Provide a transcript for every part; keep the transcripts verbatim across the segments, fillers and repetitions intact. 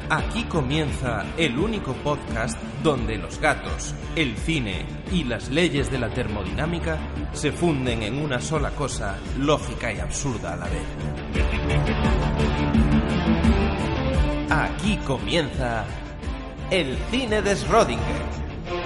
Aquí comienza el único podcast donde los gatos, el cine y las leyes de la termodinámica se funden en una sola cosa lógica y absurda a la vez. Aquí comienza el cine de Schrödinger.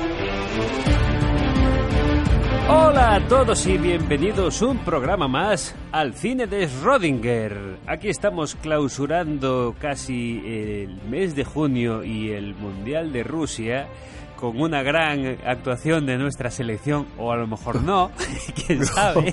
Hola a todos y bienvenidos un programa más al cine de Schrödinger. Aquí estamos clausurando casi el mes de junio y el Mundial de Rusia con una gran actuación de nuestra selección, o a lo mejor no, quién sabe.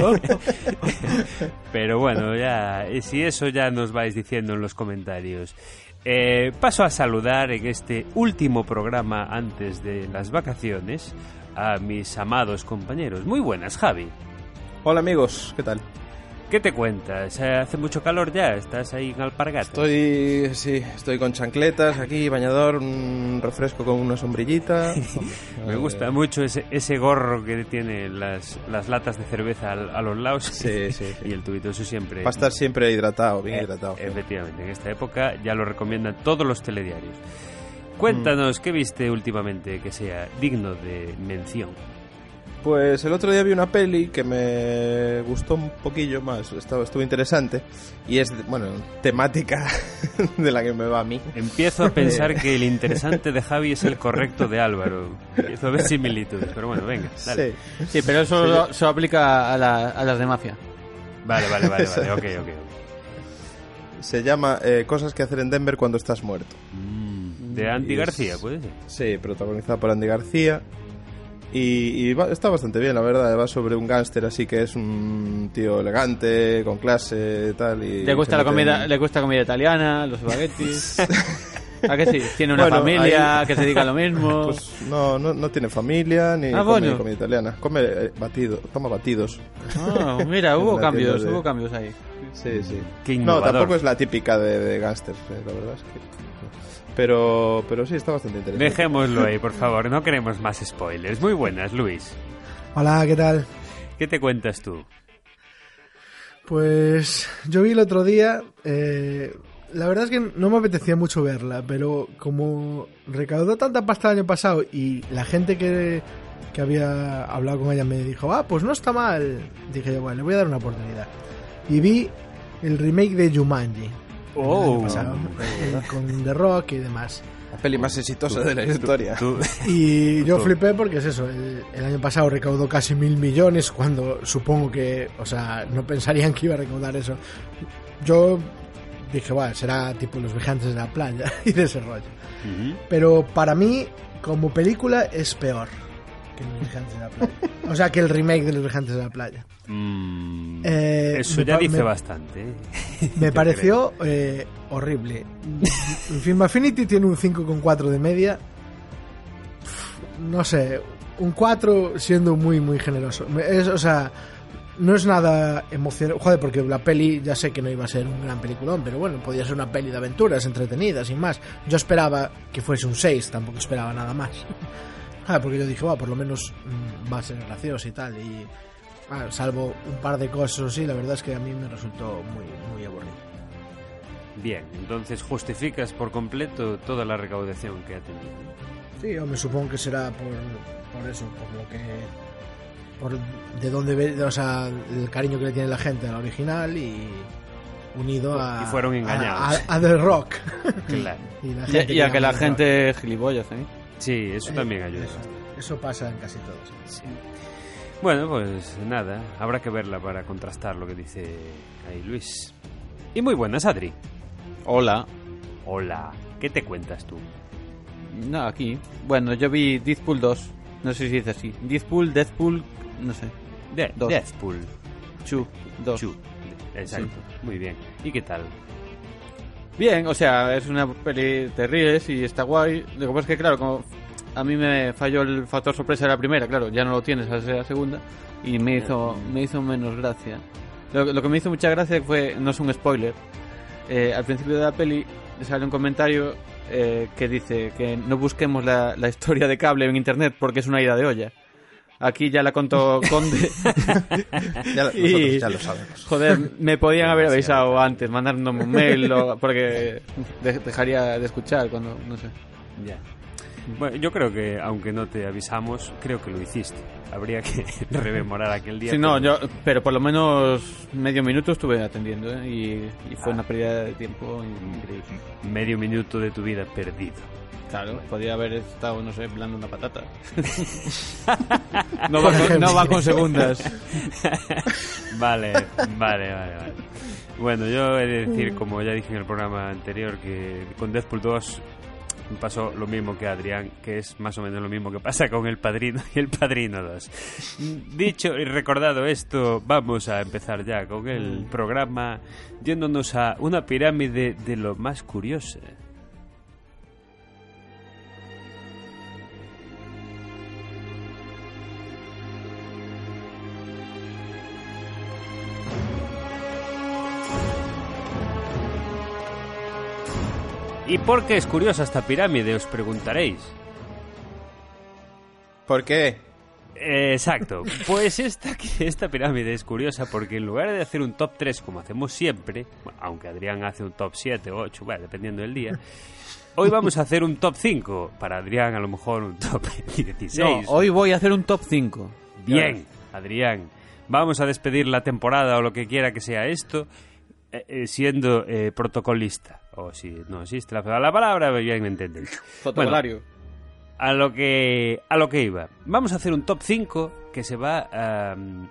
Pero bueno, ya, si eso ya nos vais diciendo en los comentarios. Eh, paso a saludar en este último programa antes de las vacaciones a mis amados compañeros. Muy buenas, Javi. Hola amigos, ¿qué tal? ¿Qué te cuentas? ¿Hace mucho calor ya? ¿Estás ahí en Alpargatas? Estoy, sí, estoy con chancletas aquí, bañador, un refresco con una sombrillita. Me gusta mucho ese, ese gorro que tiene las, las latas de cerveza a, a los lados. Sí, sí, sí. Y el tubito, eso siempre. Para estar siempre hidratado, bien eh, hidratado. Efectivamente, en esta época ya lo recomiendan todos los telediarios. Cuéntanos, ¿qué viste últimamente que sea digno de mención? Pues el otro día vi una peli que me gustó un poquillo más, estuvo, estuvo interesante, y es, bueno, temática de la que me va a mí. Empiezo a pensar que el interesante de Javi es el correcto de Álvaro. Empiezo a ver similitudes, pero bueno, venga, dale. Sí, sí, pero eso sí. Lo, se aplica a, la, a las de mafia. Vale, vale, vale, vale, ok, ok. okay. Se llama eh, Cosas que hacer en Denver cuando estás muerto. Mm, de Andy es, García, ¿puede ser? Sí, protagonizada por Andy García. Y, y va, está bastante bien, la verdad. Va sobre un gángster así que es un tío elegante, con clase, tal. Y le gusta la comida, en... le gusta comida italiana, los espaguetis. ¿A que sí? Tiene una bueno, familia ahí... que se dedica a lo mismo. Pues no, no, no tiene familia ni ah, come bueno. comida italiana. Come eh, batido, toma batidos. Ah, mira, hubo cambios, de... hubo cambios ahí. Sí, sí. Qué no, tampoco es la típica de, de gángsters, eh, la verdad es que. Pero, pero sí, está bastante interesante. Dejémoslo ahí, por favor, no queremos más spoilers. Muy buenas, Luis. Hola, ¿qué tal? ¿Qué te cuentas tú? Pues yo vi el otro día, eh, la verdad es que no me apetecía mucho verla, pero como recaudó tanta pasta el año pasado y la gente que, que había hablado con ella me dijo, ah, pues no está mal, dije yo, bueno, le voy a dar una oportunidad. Y vi el remake de Jumanji. Oh, el año pasado, eh, con The Rock y demás. La peli más exitosa de la historia. Tú, tú, y yo flipé porque es eso, el, el año pasado recaudó casi mil millones cuando supongo que, o sea, no pensarían que iba a recaudar eso. Yo dije, bueno, será tipo Los Vigilantes de la Playa y de ese rollo. Uh-huh. Pero para mí, como película, es peor que Los Vigilantes de la Playa. O sea, que el remake de Los Vigilantes de la Playa. Mm, eh, eso ya dice me, bastante. Me pareció eh, horrible. Film Affinity tiene un cinco coma cuatro de media. No sé, un cuatro siendo muy, muy generoso. Es, o sea, no es nada emocionante. Joder, porque la peli ya sé que no iba a ser un gran peliculón, pero bueno, podía ser una peli de aventuras entretenida, sin más. Yo esperaba que fuese un seis, tampoco esperaba nada más. Ah, porque yo dije, wow, por lo menos mmm, va a ser gracioso y tal. Y ah, salvo un par de cosas así, la verdad es que a mí me resultó muy, muy aburrido. Bien, entonces justificas por completo toda la recaudación que ha tenido. Sí, yo me supongo que será por, por eso, por lo que, por de dónde ve, o sea, el cariño que le tiene la gente a la original y unido a y fueron engañados a, a, a The Rock. Claro. y, la gente y, y a que la gente es gilipollas, ¿eh? Sí, eso también ayuda. Eso, eso pasa en casi todos. Sí. Bueno, pues nada, habrá que verla para contrastar lo que dice ahí Luis. Y muy buenas, Adri. Hola. Hola. ¿Qué te cuentas tú? No, aquí. Bueno, yo vi Deadpool dos. No sé si dice así. Deadpool, Deadpool, no sé. De- dos. Deadpool. Chu, dos. Chu. Exacto. Sí. Muy bien. ¿Y qué tal? Bien, o sea, es una peli, te ríes y está guay. Lo que pasa es que, claro, como a mí me falló el factor sorpresa de la primera, claro, ya no lo tienes al ser la segunda, y me hizo me hizo menos gracia. Lo, lo que me hizo mucha gracia fue, no es un spoiler, eh, al principio de la peli sale un comentario eh, que dice que no busquemos la, la historia de Cable en internet porque es una ida de olla. aquí ya la contó Conde. Ya, lo- Y- nosotros ya lo sabemos. Joder, me podían haber avisado antes, mandándome un mail, o- porque de- dejaría de escuchar cuando, no sé. Ya. Bueno, yo creo que, aunque no te avisamos, creo que lo hiciste. Habría que rememorar aquel día. Sí, no, pero- yo, pero por lo menos medio minuto estuve atendiendo, ¿eh? y, y fue una pérdida de tiempo increíble. Medio minuto de tu vida perdido. Claro, podía haber estado, no sé, pelando una patata. no, va con, no va con segundas. Vale, vale, vale, vale. Bueno, yo he de decir, como ya dije en el programa anterior, que con Deadpool dos me pasó lo mismo que Adrián, que es más o menos lo mismo que pasa con El Padrino y El Padrino dos. Dicho y recordado esto, vamos a empezar ya con el programa yéndonos a una pirámide de lo más curiosa. ¿Y por qué es curiosa esta pirámide? Os preguntaréis. ¿Por qué? Eh, Exacto. Pues esta, esta pirámide es curiosa porque en lugar de hacer un top tres como hacemos siempre, bueno, aunque Adrián hace un top siete o ocho, bueno, dependiendo del día, hoy vamos a hacer un top cinco. Para Adrián a lo mejor un top dieciséis. No, hoy voy a hacer un top cinco. Bien, Adrián. Vamos a despedir la temporada o lo que quiera que sea esto, eh, eh, siendo eh, protocolista. O si no existe la, la palabra, bien me entendéis. Fotocolario. A lo que a lo que iba. Vamos a hacer un top cinco que se va a um,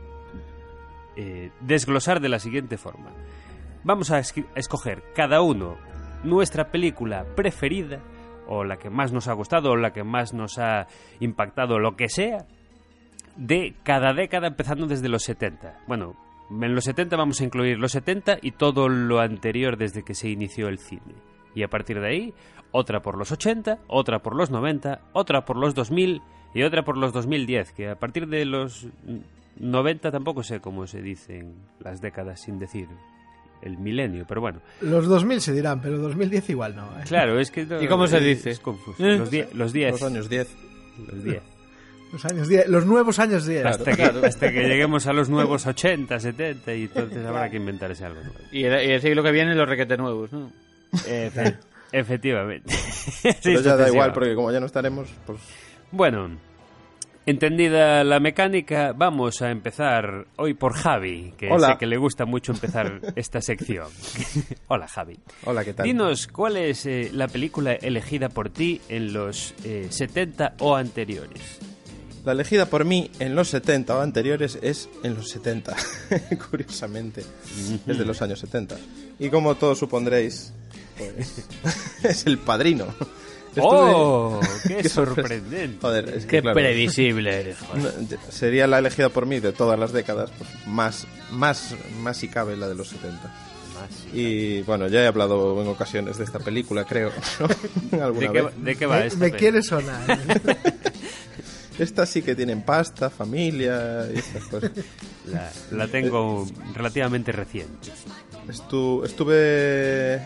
eh, desglosar de la siguiente forma. Vamos a, esqui- a escoger cada uno nuestra película preferida, o la que más nos ha gustado, o la que más nos ha impactado, lo que sea, de cada década, empezando desde los setenta. Bueno, en los setenta vamos a incluir los setenta y todo lo anterior desde que se inició el cine. Y a partir de ahí, otra por los ochenta, otra por los noventa, otra por los dos mil y otra por los dos mil diez, que a partir de los noventa tampoco sé cómo se dicen las décadas sin decir el milenio, pero bueno. Los dos mil se dirán, pero dos mil diez igual no. ¿eh? Claro, es que... no- ¿Y cómo se es- dice? Es confuso. ¿Eh? Los, die- los diez. Los años diez. Los diez. Los años diez, los nuevos años diez. Hasta, que, hasta que lleguemos a los nuevos ochenta, setenta y entonces habrá que inventarse algo nuevo. Y el, y el siglo que viene los requete nuevos, ¿no? Efe- efectivamente. Sí, Pero ya da sucesiva. igual, porque como ya no estaremos, pues... Bueno, entendida la mecánica, vamos a empezar hoy por Javi, que Hola. sé que le gusta mucho empezar esta sección. Hola, Javi. Hola, ¿qué tal? Dinos, ¿cuál es eh, la película elegida por ti en los eh, setenta o anteriores? La elegida por mí en los setenta o anteriores es en los setenta, curiosamente. Es de los años setenta. Y como todos supondréis, pues, es El Padrino. Estuve- ¡Oh! ¡Qué Qué sorpresa. sorprendente! Joder, es que Qué claro, previsible eres, joder. no, sería la elegida por mí de todas las décadas, pues, más, más, más si cabe la de los setenta. Y bueno, ya he hablado en ocasiones de esta película, creo, ¿no? Alguna ¿De qué, vez. de qué va Me, esta me peli? quiere sonar. ¿eh? Estas sí que tienen pasta, familia y estas cosas. La, la tengo relativamente reciente. Estu- estuve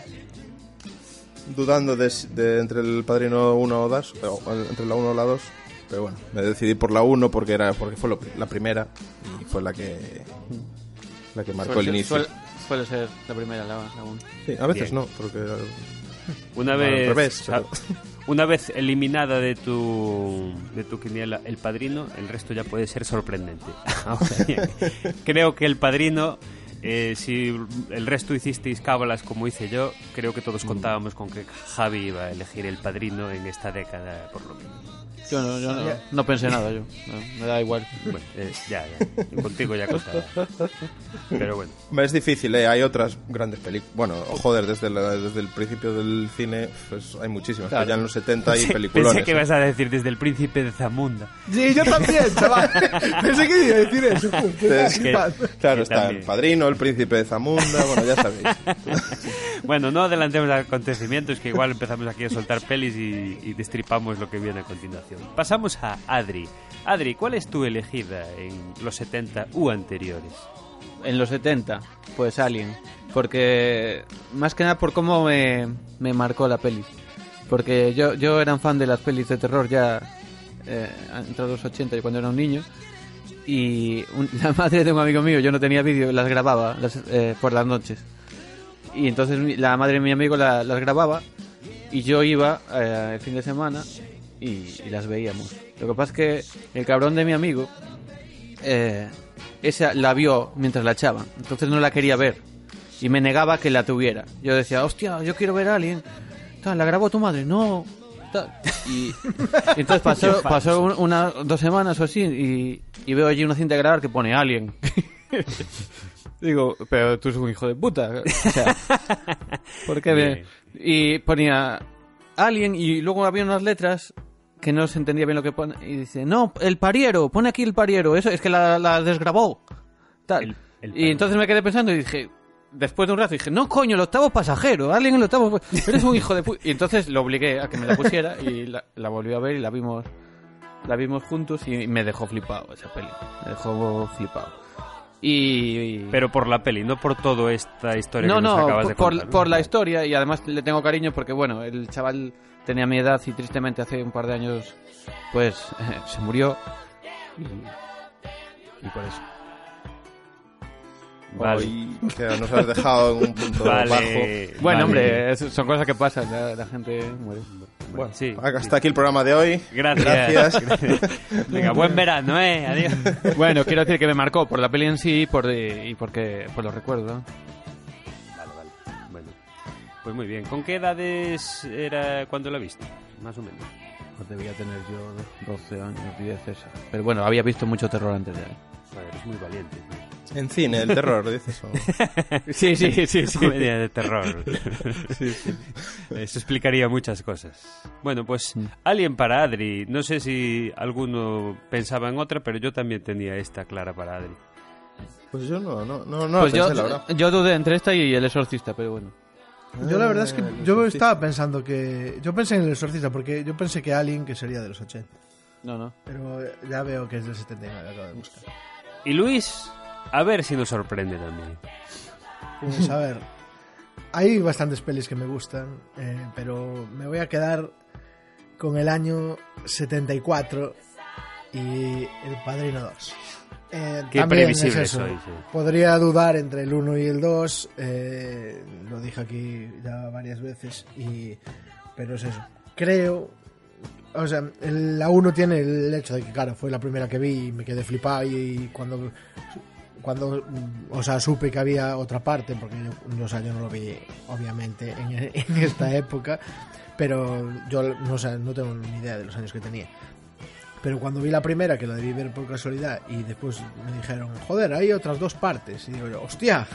dudando de, de entre el Padrino uno o dos, o entre la uno o la dos, pero bueno, me decidí por la uno porque era porque fue lo- la primera y fue la que la que marcó Suele el ser- inicio. Suele, suele ser la primera, la, la uno. Sí, a veces Bien. no, porque Una Al vez, revés, sa- pero- una vez eliminada de tu de tu quiniela El Padrino, el resto ya puede ser sorprendente. Ahora bien, creo que El Padrino, eh, si el resto hicisteis cábalas como hice yo, creo que todos contábamos con que Javi iba a elegir El Padrino en esta década, por lo menos. Yo no, yo no, no pensé nada, yo. No, me da igual. Bueno, eh, ya, ya. Contigo ya contaba. Pero bueno. es difícil, ¿eh? Hay otras grandes películas. Bueno, joder, desde, la- desde el principio del cine pues hay muchísimas. Claro. Pero ya en los setenta hay Pensé- peliculones. Pensé que ¿eh? ibas a decir desde el Príncipe de Zamunda. Sí, yo también, chaval. Pensé que iba a decir eso. justo. Entonces, Que- claro, que está también. El Padrino, El Príncipe de Zamunda, bueno, ya sabéis. Bueno, no adelantemos acontecimientos, que igual empezamos aquí a soltar pelis y, y destripamos lo que viene a continuación. Pasamos a Adri. Adri, ¿cuál es tu elegida en los setenta u anteriores? En los setenta, pues Alien. Porque, más que nada por cómo me, me marcó la peli. Porque yo, yo era un fan de las pelis de terror ya eh, entre los ochenta y cuando era un niño. Y un, la madre de un amigo mío, yo no tenía vídeo, las grababa las, eh, por las noches. Y entonces mi, la madre de mi amigo la, las grababa y yo iba eh, el fin de semana y, y las veíamos. Lo que pasa es que el cabrón de mi amigo, eh, esa la vio mientras la echaban, entonces no la quería ver y me negaba que la tuviera. Yo decía, hostia, yo quiero ver a Alien. ¿La grabó tu madre? No. Y, y entonces pasó, pasó un, una, dos semanas o así y, y veo allí una cinta de grabar que pone Alien. Digo, pero tú eres un hijo de puta. O sea, ¿por qué me...? Y ponía Alien y luego había unas letras que no se entendía bien lo que pone. Y dice, no, el pariero, pone aquí el pariero. Eso es que la, la desgrabó. Tal. El, el y entonces me quedé pensando y dije... Después de un rato dije, no coño, el octavo pasajero, alguien el octavo, eres un hijo de puta. Y entonces lo obligué a que me la pusiera y la, la volví a ver y la vimos la vimos juntos y me dejó flipado esa peli, me dejó flipado. Y, y... Pero por la peli, no por toda esta historia no, que nos no, acabas por, de contar. No, por la historia y además le tengo cariño porque, bueno, el chaval tenía mi edad y tristemente hace un par de años, pues, eh, se murió y, y por eso. Vale. Hoy que nos has dejado en un punto vale. bajo. Bueno, vale. hombre, es, son cosas que pasan, la, la gente muere. Bueno, sí, hasta sí. aquí el programa de hoy. Gracias. Gracias. Venga, buen verano, ¿eh? Adiós. Bueno, quiero decir que me marcó por la peli en sí y por, de, y porque, por los recuerdos, ¿no? Vale, vale. Bueno, pues muy bien. ¿Con qué edades era cuando la viste? Más o menos. Pues debía tener yo doce años, diez, esa. Pero bueno, había visto mucho terror antes de ahí. Vale, eres muy valiente. En cine, el terror, dices. ¿O? Sí, sí, sí, sí. Comedia de terror. Sí, sí. Eso explicaría muchas cosas. Bueno, pues Alien para Adri. No sé si alguno pensaba en otra, pero yo también tenía esta clara para Adri. Pues yo no, no, no, no Pues la yo, pensé, la verdad. yo dudé entre esta y El Exorcista, pero bueno. Yo la verdad es que El yo Exorcista. estaba pensando que... Yo pensé en El Exorcista porque yo pensé que Alien que sería de los ochenta. No, no. Pero ya veo que es del setenta y nueve, acabo de buscar. Y Luis, a ver si nos sorprende también. Pues a ver, hay bastantes pelis que me gustan, eh, pero me voy a quedar con el año setenta y cuatro y El Padrino dos. Eh, Qué también previsible es eso. soy, sí. Podría dudar entre el uno y el dos, eh, lo dije aquí ya varias veces, y pero es eso. Creo, o sea, el- la uno tiene el hecho de que, claro, fue la primera que vi y me quedé flipado y, y cuando, cuando, o sea, supe que había otra parte, porque yo, o sea, yo no lo vi, obviamente, en, en esta época, pero yo no, sé, no tengo ni idea de los años que tenía. Pero cuando vi la primera, que la debí ver por casualidad, y después me dijeron, joder, hay otras dos partes. Y digo yo, hostia.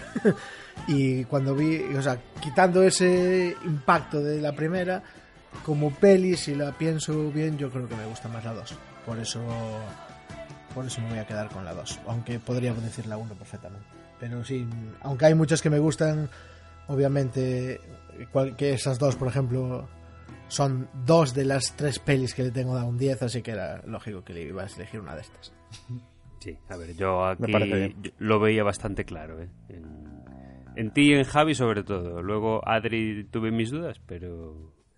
Y cuando vi, o sea, quitando ese impacto de la primera, como peli, si la pienso bien, yo creo que me gusta más la dos. Por eso, por eso me voy a quedar con la dos. Aunque podríamos decir la uno perfectamente. Pero sí, aunque hay muchas que me gustan, obviamente, cual- que esas dos, por ejemplo, son dos de las tres pelis que le tengo dado un diez, así que era lógico que le ibas a elegir una de estas. Sí, a ver, yo Me aquí parece bien. yo lo veía bastante claro, ¿eh? En, en ti y en Javi sobre todo. Luego Adri tuve mis dudas, pero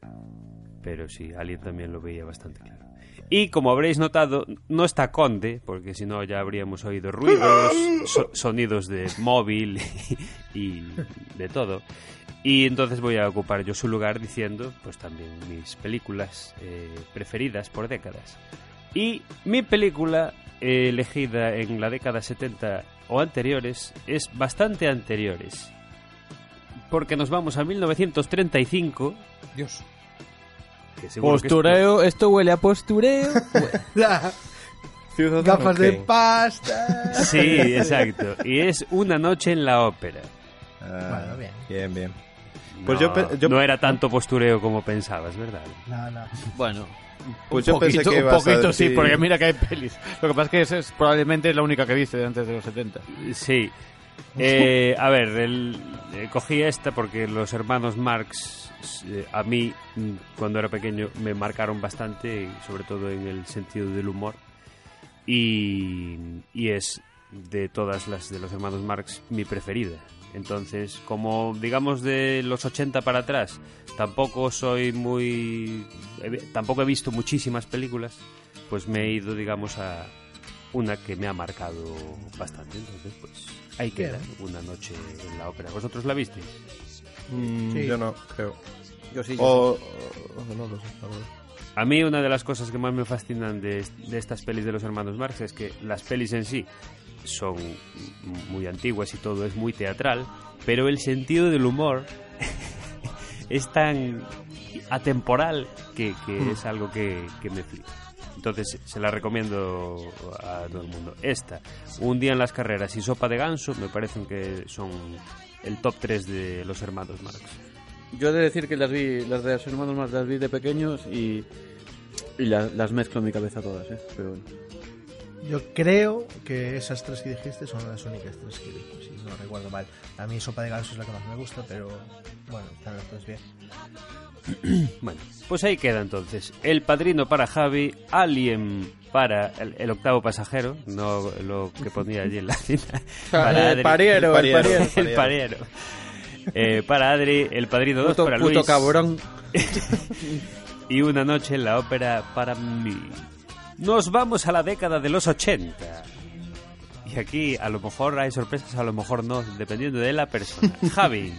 pero sí, Alien también lo veía bastante claro. Y como habréis notado, no está Conde, porque si no ya habríamos oído ruidos, so- sonidos de móvil y de todo. Y entonces voy a ocupar yo su lugar diciendo, pues también mis películas eh, preferidas por décadas. Y mi película eh, elegida en la década setenta o anteriores es bastante anteriores. Porque nos vamos a mil novecientos treinta y cinco. Dios. Que seguro que Postureo, esto huele a postureo. Ciudadano Gafas de Kane. pasta. esto- Sí, exacto. Y es Una noche en la ópera. Ah, Bueno, bien. Bien, bien. Pues no, yo pe- yo- no era tanto postureo como pensabas, ¿verdad? No, no. Bueno, Pues un yo pensé poquito, que un ibas a poquito sí, decir- porque mira que hay pelis. Lo que pasa es que esa es probablemente la única que viste de antes de los setenta. Sí. Eh, a ver, el, eh, cogí esta porque los hermanos Marx, eh, a mí, mm, cuando era pequeño, me marcaron bastante, sobre todo en el sentido del humor. Y, y es, de todas las de los hermanos Marx, mi preferida. Entonces, como digamos de los ochenta para atrás, tampoco soy muy... he- tampoco he visto muchísimas películas, pues me he ido, digamos, a una que me ha marcado bastante. Entonces, pues ahí queda, una noche en la ópera. ¿Vosotros la visteis? Mm, Sí. Yo no, creo. Yo sí. Yo O, o- no lo sé, la verdad. A mí una de las cosas que más me fascinan de, de estas pelis de los hermanos Marx es que las pelis en sí son muy antiguas y todo es muy teatral, pero el sentido del humor es tan atemporal que, que Mm. es algo que, que me flipa. Entonces se la recomiendo a todo el mundo. Esta, Un día en las carreras y Sopa de ganso me parecen que son el top tres de los hermanos Marx. Yo he de decir que las vi, las de los hermanos más las vi de pequeños y, y la- las mezclo en mi cabeza todas, ¿eh? Pero bueno. Yo creo que esas tres que dijiste son las únicas tres que vi, si no recuerdo mal. A mí Sopa de ganso es la que más me gusta, pero bueno, están las tres bien. Bueno, pues ahí queda entonces. El Padrino para Javi, Alien para el, el octavo pasajero, no lo que ponía allí en la cita. Para el Adri- pariero, el el pariero. pariero. el pariero. Eh, para Adri, El Padrino dos Puto, para puto Luis. cabrón. Y Una noche en la ópera para mí. Nos vamos a la década de los ochenta. Y aquí a lo mejor hay sorpresas, a lo mejor no, dependiendo de la persona. Javi.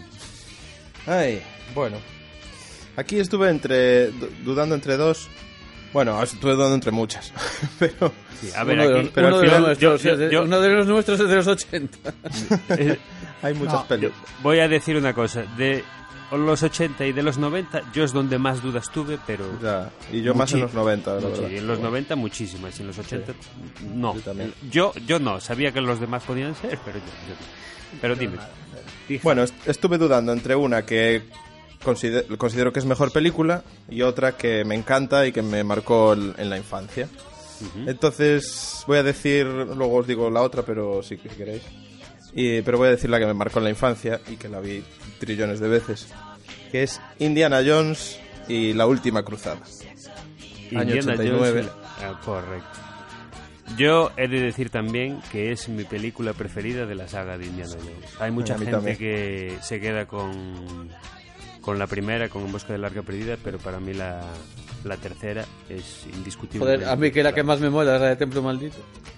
Ay, bueno. Aquí estuve entre du- dudando entre dos. Bueno, estuve dudando entre muchas. Pero Sí, a ver, uno de aquí. los, pero uno al de los final- nuestros, yo- es de- yo- uno de los nuestros es de los ochenta. eh, hay muchas No, pelis. Voy a decir una cosa, de los ochenta y de los noventa, yo es donde más dudas tuve, pero... Ya, y yo más Muchi- en los noventa, la muchi- verdad. en los noventa muchísimas, y en los ochenta no. Yo también. Yo, yo no, sabía que los demás podían ser, pero yo, yo no. Pero dime. Dije- Bueno, est- estuve dudando entre una que consider- considero que es mejor película y otra que me encanta y que me marcó el- en la infancia. Ujú. Entonces voy a decir, luego os digo la otra, pero sí que si queréis. Y, pero voy a decir la que me marcó en la infancia y que la vi trillones de veces, que es Indiana Jones y la última cruzada. Año Indiana ochenta y nueve. Jones y la- ah, correcto. Yo he de decir también que es mi película preferida de la saga de Indiana Jones. Hay mucha A mí gente también. que se queda con, con la primera, con En busca del arca perdida, pero para mí la, la tercera es indiscutible. Joder, a mí que la que más me mola es la de Templo Maldito.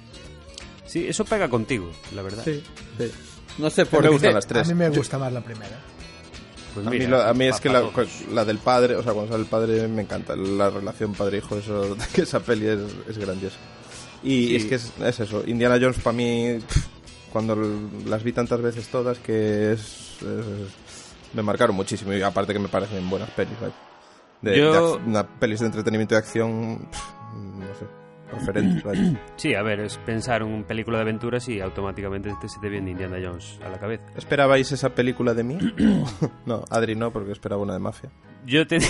Sí, eso pega contigo, la verdad. Sí, sí. No sé por me qué. gustan las A tres. mí me gusta más la primera. Pues A mí, mira, lo- a mí es pa- que pa la, todos. la del padre, o sea, cuando sale el padre me encanta. La relación padre-hijo, eso, que esa peli es, es grandiosa. Y Sí. es que es, es eso, Indiana Jones para mí, pff, cuando l- las vi tantas veces todas, que es, es- me marcaron muchísimo. Y aparte que me parecen buenas pelis, vaya. De, Yo- de ac- una pelis de entretenimiento y acción, pff, no sé, referentes, vaya. Sí, a ver, es pensar en una película de aventuras y automáticamente te, se te viene Indiana Jones a la cabeza. ¿Esperabais esa película de mí? No, Adri no, porque esperaba una de mafia. Yo, ten...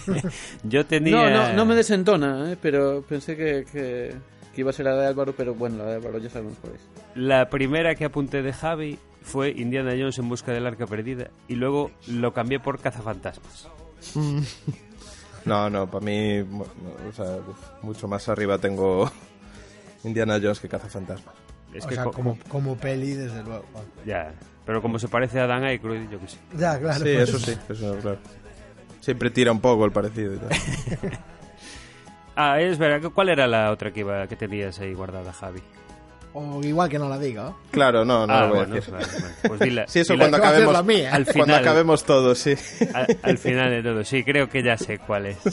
Yo tenía... No, no, no me desentona, ¿eh? Pero pensé que, que, que iba a ser la de Álvaro, pero bueno, la de Álvaro ya sabemos cuál es. La primera que apunté de Javi fue Indiana Jones en busca del arca perdida y luego lo cambié por Cazafantasmas. No, no, para mí, mu- no, o sea, uf, mucho más arriba tengo Indiana Jones que Cazafantasmas. Es O que sea, co- como, como peli, desde luego. Ya, pero como se parece a Dan Aykroyd, yo qué sé. Ya, claro. Sí, eso sí, eso claro. Siempre tira un poco el parecido y tal. Ah, es verdad, ¿cuál era la otra que iba que tenías ahí guardada, Javi? O igual que no la diga. ¿no? Claro, no, no ah, lo voy bueno, a decir. vale, vale. Pues dila, Sí, eso dila cuando Yo voy a hacer acabemos, la mía. al cuando final. acabemos todos, sí. Al, al final de todo, sí, creo que ya sé cuál es.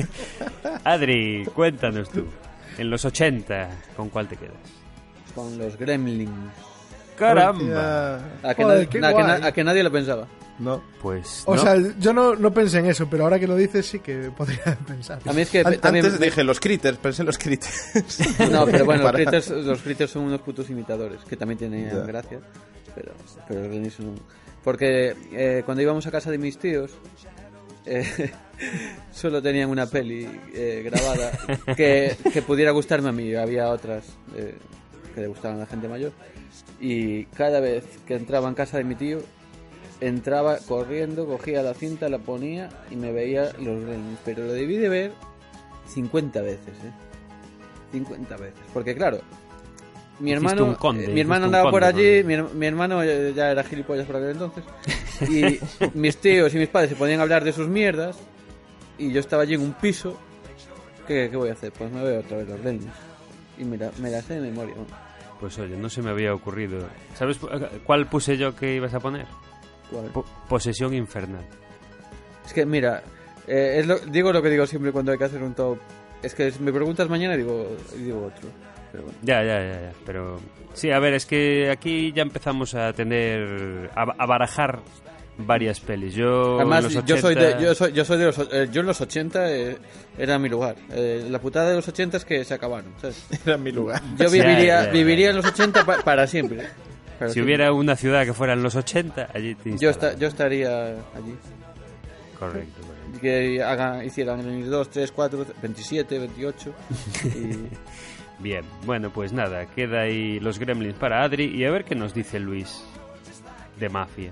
Adri, cuéntanos tú. En los ochenta, ¿con cuál te quedas? Con los Gremlins. ¡Caramba! A que, Joder, nadie- qué a que na- guay. a que nadie lo pensaba. No. Pues O no. sea, yo no, no pensé en eso, pero ahora que lo dices sí que podría pensar. A mí es que An- también... Antes dije los critters, pensé en los critters. No, pero bueno, los Para- critters, los critters son unos putos imitadores, que también tienen Ya. gracia, pero, pero los Gremlins son... Porque eh, cuando íbamos a casa de mis tíos, eh, solo tenían una peli eh, grabada que, que pudiera gustarme a mí. Había otras eh, que le gustaban a la gente mayor. Y cada vez que entraba en casa de mi tío, entraba corriendo, cogía la cinta, la ponía y me veía los Gremlins. Pero lo debí de ver cincuenta veces, ¿eh? cincuenta veces. Porque claro, mi Hiciste hermano, un conde, eh, mi hiciste hermano un andaba por conde, allí, ¿no? mi, her- mi hermano ya ya era gilipollas por aquel entonces. Y mis tíos y mis padres se ponían a hablar de sus mierdas y yo estaba allí en un piso ¿qué, ¿qué voy a hacer? Pues me veo otra vez los Gremlins. Y mira, me la sé de memoria. ¿No? Pues oye, no se me había ocurrido. ¿Sabes cuál puse yo que ibas a poner? ¿Cuál? Po- Posesión infernal. Es que mira, eh, es lo, digo lo que digo siempre cuando hay que hacer un top. Es que si me preguntas mañana y digo, y digo otro. Pero bueno. Ya, ya, ya, ya. Pero sí, a ver, es que aquí ya empezamos a tener... A, a barajar varias pelis. Yo Además, en los yo soy de, ochenta yo soy, yo soy de los, eh, yo en los ochenta eh, era mi lugar. Eh, la putada de los ochenta es que se acabaron, ¿sabes? Era mi lugar. Yo viviría, Ya, ya, ya. viviría en los ochenta pa- para siempre. Para Si siempre. hubiera una ciudad que fuera en los ochenta, allí te yo, instalabas. esta, yo estaría allí. Correcto, correcto. Que hagan, hicieran el dos, tres, cuatro, veintisiete, veintiocho. Y... Bien, bueno, pues nada, queda ahí los Gremlins para Adri y a ver qué nos dice Luis de Mafia.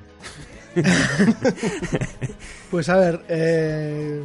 Pues a ver, eh,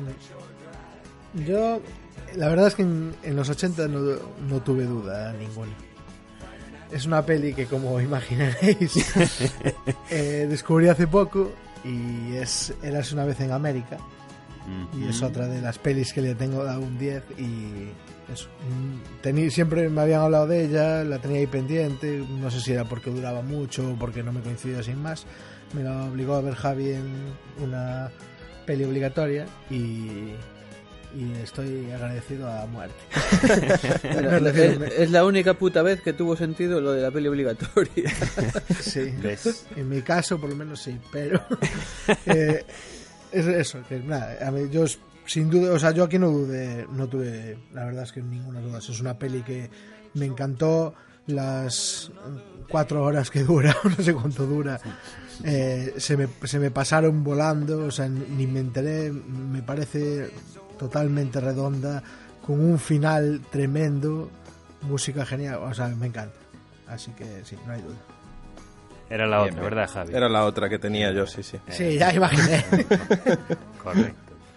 yo la verdad es que en, en los ochenta no, no tuve duda ninguna. Es una peli que, como imaginaréis, eh, descubrí hace poco y es Érase una vez en América. Y es otra de las pelis que le tengo dado un diez y eso. Tení, siempre me habían hablado de ella, la tenía ahí pendiente, no sé si era porque duraba mucho o porque no me coincidía sin más. Me la obligó a ver Javi en una peli obligatoria y, y estoy agradecido a muerte. Mira, es, es la única puta vez que tuvo sentido lo de la peli obligatoria. Sí, ¿Ves? en mi caso por lo menos sí, pero eh, es eso, que nada, a mí, yo sin duda, o sea, yo aquí no dudé, no tuve, la verdad es que ninguna duda, es una peli que me encantó, las cuatro horas que dura, no sé cuánto dura, eh, se, me, se me pasaron volando, o sea, ni me enteré, me parece totalmente redonda, con un final tremendo, música genial, o sea, me encanta, así que sí, no hay duda. Era la Bien, otra, bien. ¿verdad, Javi? Era la otra que tenía yo, sí, sí. Sí, ya imaginé. Correcto.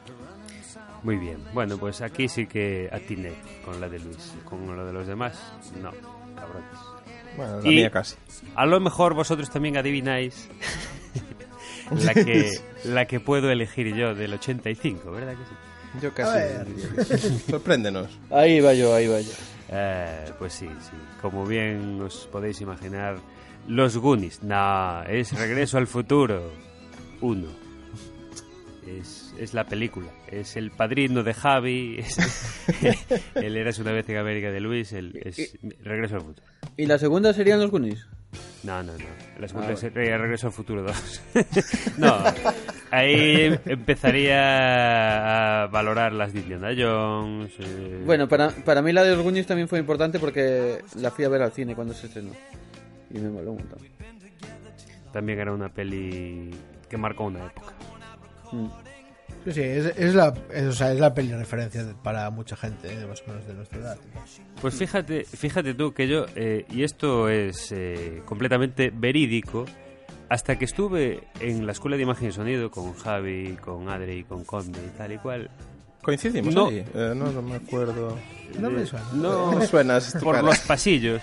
Muy bien. Bueno, pues aquí sí que atiné con la de Luis. Con lo de los demás, no, cabrones. Bueno, la Y- mía casi. A lo mejor vosotros también adivináis la que la que puedo elegir yo del ochenta y cinco, ¿verdad que sí? Yo A casi. ver. Sorpréndenos. Ahí va yo, ahí va yo. Eh, pues sí, sí. Como bien os podéis imaginar, Los Goonies. No, es Regreso al Futuro uno. Es, es la película. Es el padrino de Javi. Es, él Érase una vez en América de Luis. El, es Regreso al Futuro. ¿Y la segunda serían los Goonies? No, no, no. La segunda Ah, sería Regreso al Futuro dos. No, ahí empezaría a valorar las de Indiana Jones. eh, Bueno, para, para mí la de los Goonies también fue importante porque la fui a ver al cine cuando se estrenó. Y me moló un montón. También era una peli que marcó una época. Mm. Sí, sí, es, es la, es, o sea, es la peli de referencia de- para mucha gente, eh, más o menos de nuestra edad. Pues fíjate, fíjate tú que yo, eh, y esto es eh, completamente verídico, hasta que estuve en la escuela de imagen y sonido con Javi, con Adri, con Conde y tal y cual. ¿Coincidimos No. ahí? Eh, no, no me acuerdo. No me eh, suena. No, No me suena esta por cara. los pasillos.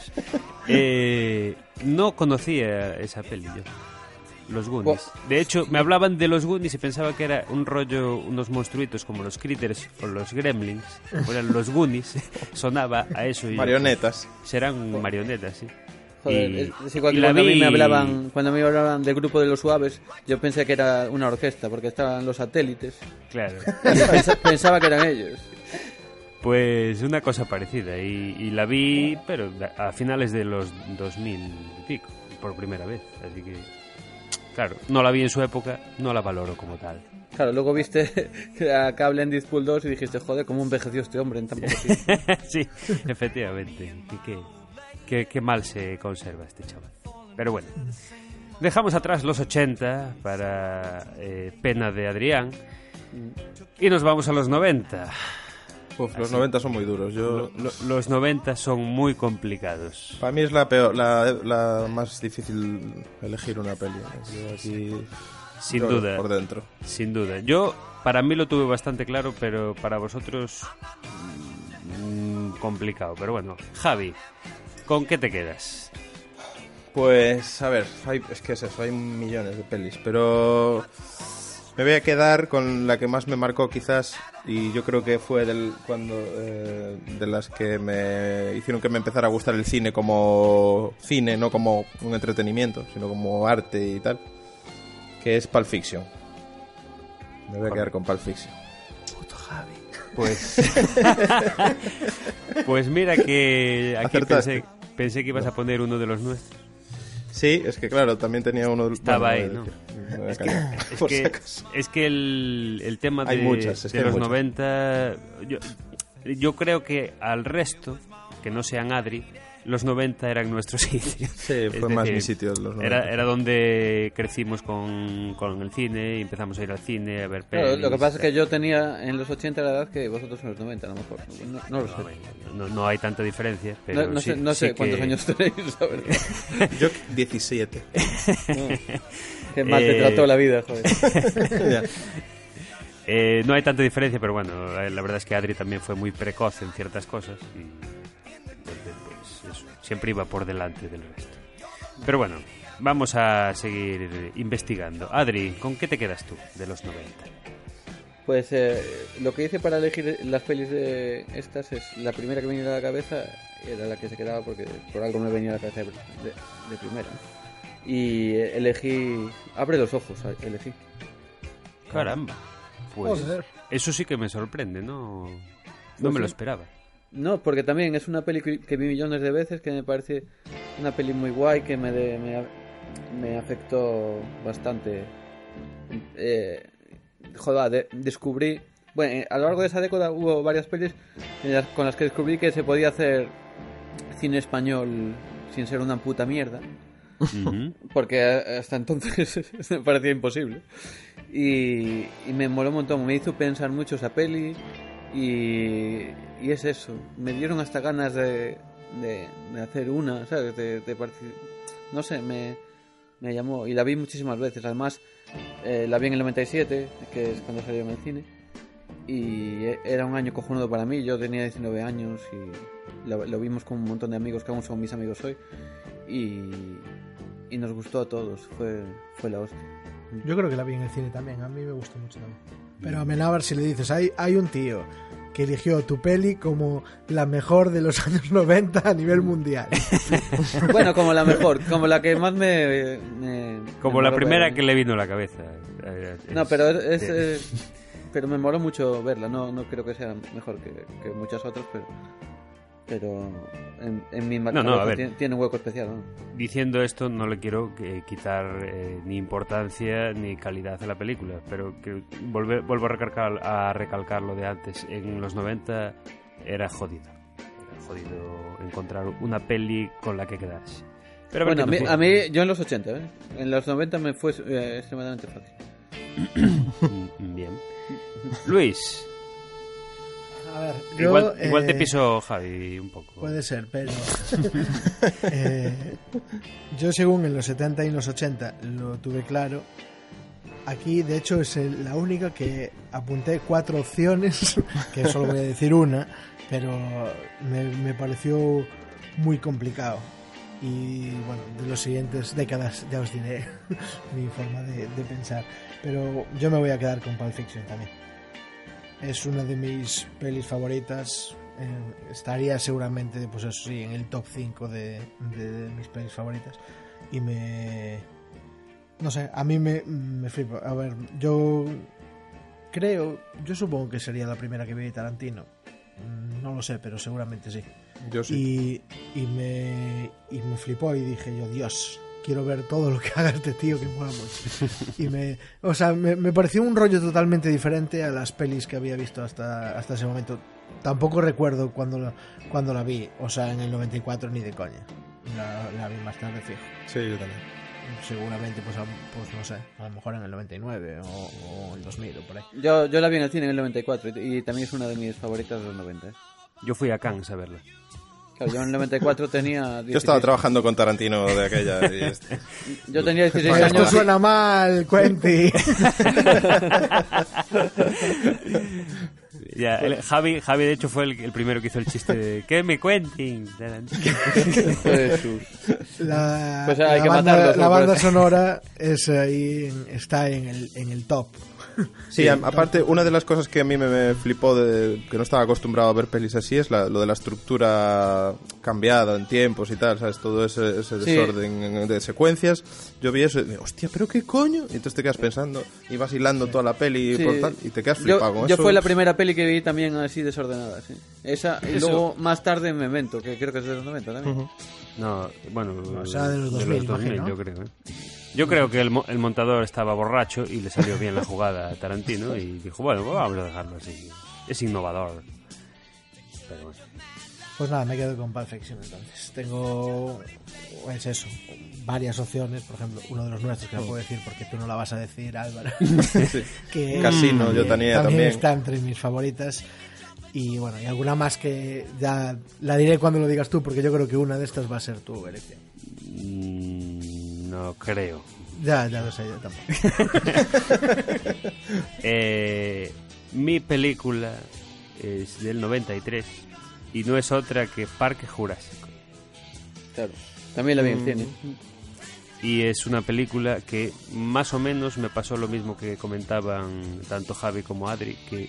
Eh, no conocía esa peli yo. Los Goonies. De hecho, me hablaban de los Goonies y pensaba que era un rollo, unos monstruitos como los Critters o los Gremlins. Como eran los Goonies. Sonaba a eso. Y yo, Marionetas. pues, serán marionetas, sí. Joder, Y- es, es igual y que la cuando a mí vi- me hablaban, cuando a mí me hablaban del grupo de los Suaves, yo pensé que era una orquesta porque estaban los satélites. Claro. Y pensa- pensaba que eran ellos. Pues una cosa parecida. Y, y la vi, pero a finales de los dos mil y pico, por primera vez. Así que, claro, no la vi en su época, no la valoro como tal. Claro, luego viste a Cable en Deadpool dos y dijiste, joder, cómo envejeció este hombre en tan poco tiempo. Sí, efectivamente. Y qué, qué, qué mal se conserva este chaval. Pero bueno, dejamos atrás los ochenta para eh, pena de Adrián y nos vamos a los noventa. Uf, los noventa son muy duros. Yo, Lo- lo- los noventa son muy complicados. para mí es la peor, la, la más difícil elegir una peli. Yo aquí Sin lloro duda. por dentro. Sin duda. Yo, para mí lo tuve bastante claro, pero para vosotros mm, complicado. Pero bueno, Javi, ¿con qué te quedas? Pues, a ver, hay- es que es eso, hay millones de pelis, pero Me voy a quedar con la que más me marcó quizás, y yo creo que fue del, cuando eh, de las que me hicieron que me empezara a gustar el cine como cine, no como un entretenimiento, sino como arte y tal, que es Pulp Fiction. Me voy a quedar con Pulp Fiction. Puto Javi. Pues, pues mira que aquí pensé, pensé que ibas a poner uno de los nuestros. Sí, es que claro, también tenía uno de Estaba ahí, bueno, ¿no? Es que, Es que, es que el, el tema de, muchas, es de que los muchas. noventa, yo, yo creo que al resto, que no sean Adri, los noventa eran nuestro sitio. Sí, Es fue más decir, mi sitio los noventa. Era, era donde crecimos con, con el cine y empezamos a ir al cine a ver pelis. Claro, lo que pasa es que yo tenía en los ochenta la edad que vosotros en los noventa, a lo mejor. No, no lo sé. No, no hay tanta diferencia, pero No, no sí- sé, no sé sí cuántos que- años tenéis, la verdad. Yo diecisiete. Qué mal Eh, te trató la vida, joder. Eh, no hay tanta diferencia, pero bueno, eh, la verdad es que Adri también fue muy precoz en ciertas cosas y entonces, pues, eso, siempre iba por delante del resto. Pero bueno, vamos a seguir investigando. Adri, ¿con qué te quedas tú de los noventa? Pues eh, lo que hice para elegir las pelis de estas es la primera que me vino a la cabeza, era la que se quedaba porque por algo me venía a la cabeza de, de- de primera. Y eh, elegí Abre los ojos, elegí. Caramba, pues Joder. eso sí que me sorprende, ¿no? No Pues me lo sí. esperaba. No, porque también es una peli que que vi millones de veces, que me parece una peli muy guay, que me, de- me, a- me afectó bastante. Eh, joder, de- descubrí... Bueno, eh, a lo largo de esa década hubo varias pelis en las- con las que descubrí que se podía hacer cine español sin ser una puta mierda. Ujú. Porque hasta entonces me parecía imposible. Y, y me moló un montón, me hizo pensar mucho esa peli. Y, y es eso, me dieron hasta ganas de, de, de hacer una, ¿sabes? De, de partic- no sé, me, me llamó. Y la vi muchísimas veces, además eh, la vi en el noventa y siete, que es cuando salió en el cine. Y e- era un año cojonudo para mí, yo tenía diecinueve años y lo, lo vimos con un montón de amigos, que aún son mis amigos hoy. Y, y nos gustó a todos, fue, fue la hostia. Yo creo que la vi en el cine también, a mí me gustó mucho también. Pero a Amenábar, si le dices, hay, hay un tío que eligió tu peli como la mejor de los años noventa a nivel mundial. Bueno, como la mejor, como la que más me... me Como me la moló primera ver. que le vino a la cabeza. Eh, No, es- pero es... es, sí. eh, pero me moló mucho verla, no, no creo que sea mejor que, que muchas otras, pero... Pero en, en mi No, no, cabeza a ver. tiene, tiene un hueco especial, ¿no? Diciendo esto no le quiero que quitar eh, ni importancia ni calidad a la película, pero que volve- vuelvo a recalcar, a recalcar lo de antes. En los noventa era jodido. Era jodido encontrar una peli con la que quedarse. Pero Bueno, a mí, ver, a mí, yo en los ochenta, ¿eh? En los noventa me fue eh, extremadamente fácil. Mm, Bien. Luis, A ver, yo, igual, igual eh, te piso Javi un poco. Puede ser, pero eh, yo según en los setenta y en los ochenta lo tuve claro. Aquí de hecho es el- la única que apunté cuatro opciones, que solo voy a decir una, pero me, me pareció muy complicado. Y bueno, de las siguientes décadas ya os diré mi forma de, de pensar. Pero yo me voy a quedar con Pulp Fiction también. Es una de mis pelis favoritas. Eh, estaría seguramente, pues eso sí, en el top cinco de, de- de mis pelis favoritas. Y me... No sé, a mí me, me flipa. A ver, yo creo, yo supongo que sería la primera que vi de Tarantino. Mm, No lo sé, pero seguramente sí. Yo sí. Y, y, me, y me flipó y dije yo, Dios, quiero ver todo lo que haga este tío, que mola mucho. Y me, o sea, me, me pareció un rollo totalmente diferente a las pelis que había visto hasta, hasta ese momento. Tampoco recuerdo cuando la, cuando la vi, o sea, en el noventa y cuatro ni de coña. La, la vi más tarde, fijo. Sí, yo también. Seguramente, pues, a- pues no sé, a lo mejor en el noventa y nueve o, o el dos mil o por ahí. Yo, yo la vi en el cine en el noventa y cuatro y, y también es una de mis favoritas de los noventa. ¿eh? Yo fui a Cannes a verla. Claro, yo en el noventa y cuatro tenía Yo estaba dieciséis, trabajando con Tarantino de aquella. Y este. yo tenía dieciséis Esto años. suena mal, Quentin. Ya, el, Javi, Javi, de hecho, fue el, el primero que hizo el chiste de ¿qué me cuenten? La, Pues hay la que banda, matarlos, la ¿no? banda Pues- sonora es ahí en- está en el, en el top. Sí, a- aparte, una de las cosas que a mí me, me flipó, de, que no estaba acostumbrado a ver pelis así, es la- lo de la estructura cambiada en tiempos y tal, ¿sabes? Todo ese, ese Sí. desorden de secuencias. Yo vi eso y digo, hostia, ¿pero qué coño? Y entonces te quedas pensando, y vas hilando toda la peli Sí. por tal, y te quedas Yo, flipado con yo eso. fue la primera peli que vi también así desordenada, sí. Esa, y Eso. luego más tarde Memento, que creo que es de los noventa también. No, bueno, O sea, de los dos mil, imagino. yo creo. ¿eh? Yo creo que el, mo- el montador estaba borracho y le salió bien la jugada a Tarantino y dijo, bueno, pues vamos a dejarlo así. Es innovador. Pero bueno. Pues nada, me quedo con Pulp Fiction entonces. Tengo, es eso, varias opciones. Por ejemplo, uno de los nuestros que no puedo decir porque tú no la vas a decir, Álvaro. Sí. que Casino, yo que tenía también también. está entre mis favoritas. Y bueno, y alguna más que ya la diré cuando lo digas tú, porque yo creo que una de estas va a ser tu elección. Mm, no creo. Ya, ya lo sé, yo tampoco. Eh, mi película es del noventa y tres y no es otra que Parque Jurásico. Claro. También la vi en cine. Y es una película que más o menos me pasó lo mismo que comentaban tanto Javi como Adri, que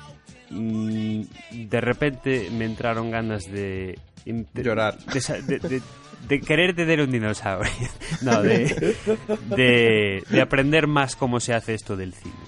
mm, de repente me entraron ganas de... inte- Llorar. De, sa- de, de- de querer tener un dinosaurio. No, de, de, de aprender más cómo se hace esto del cine.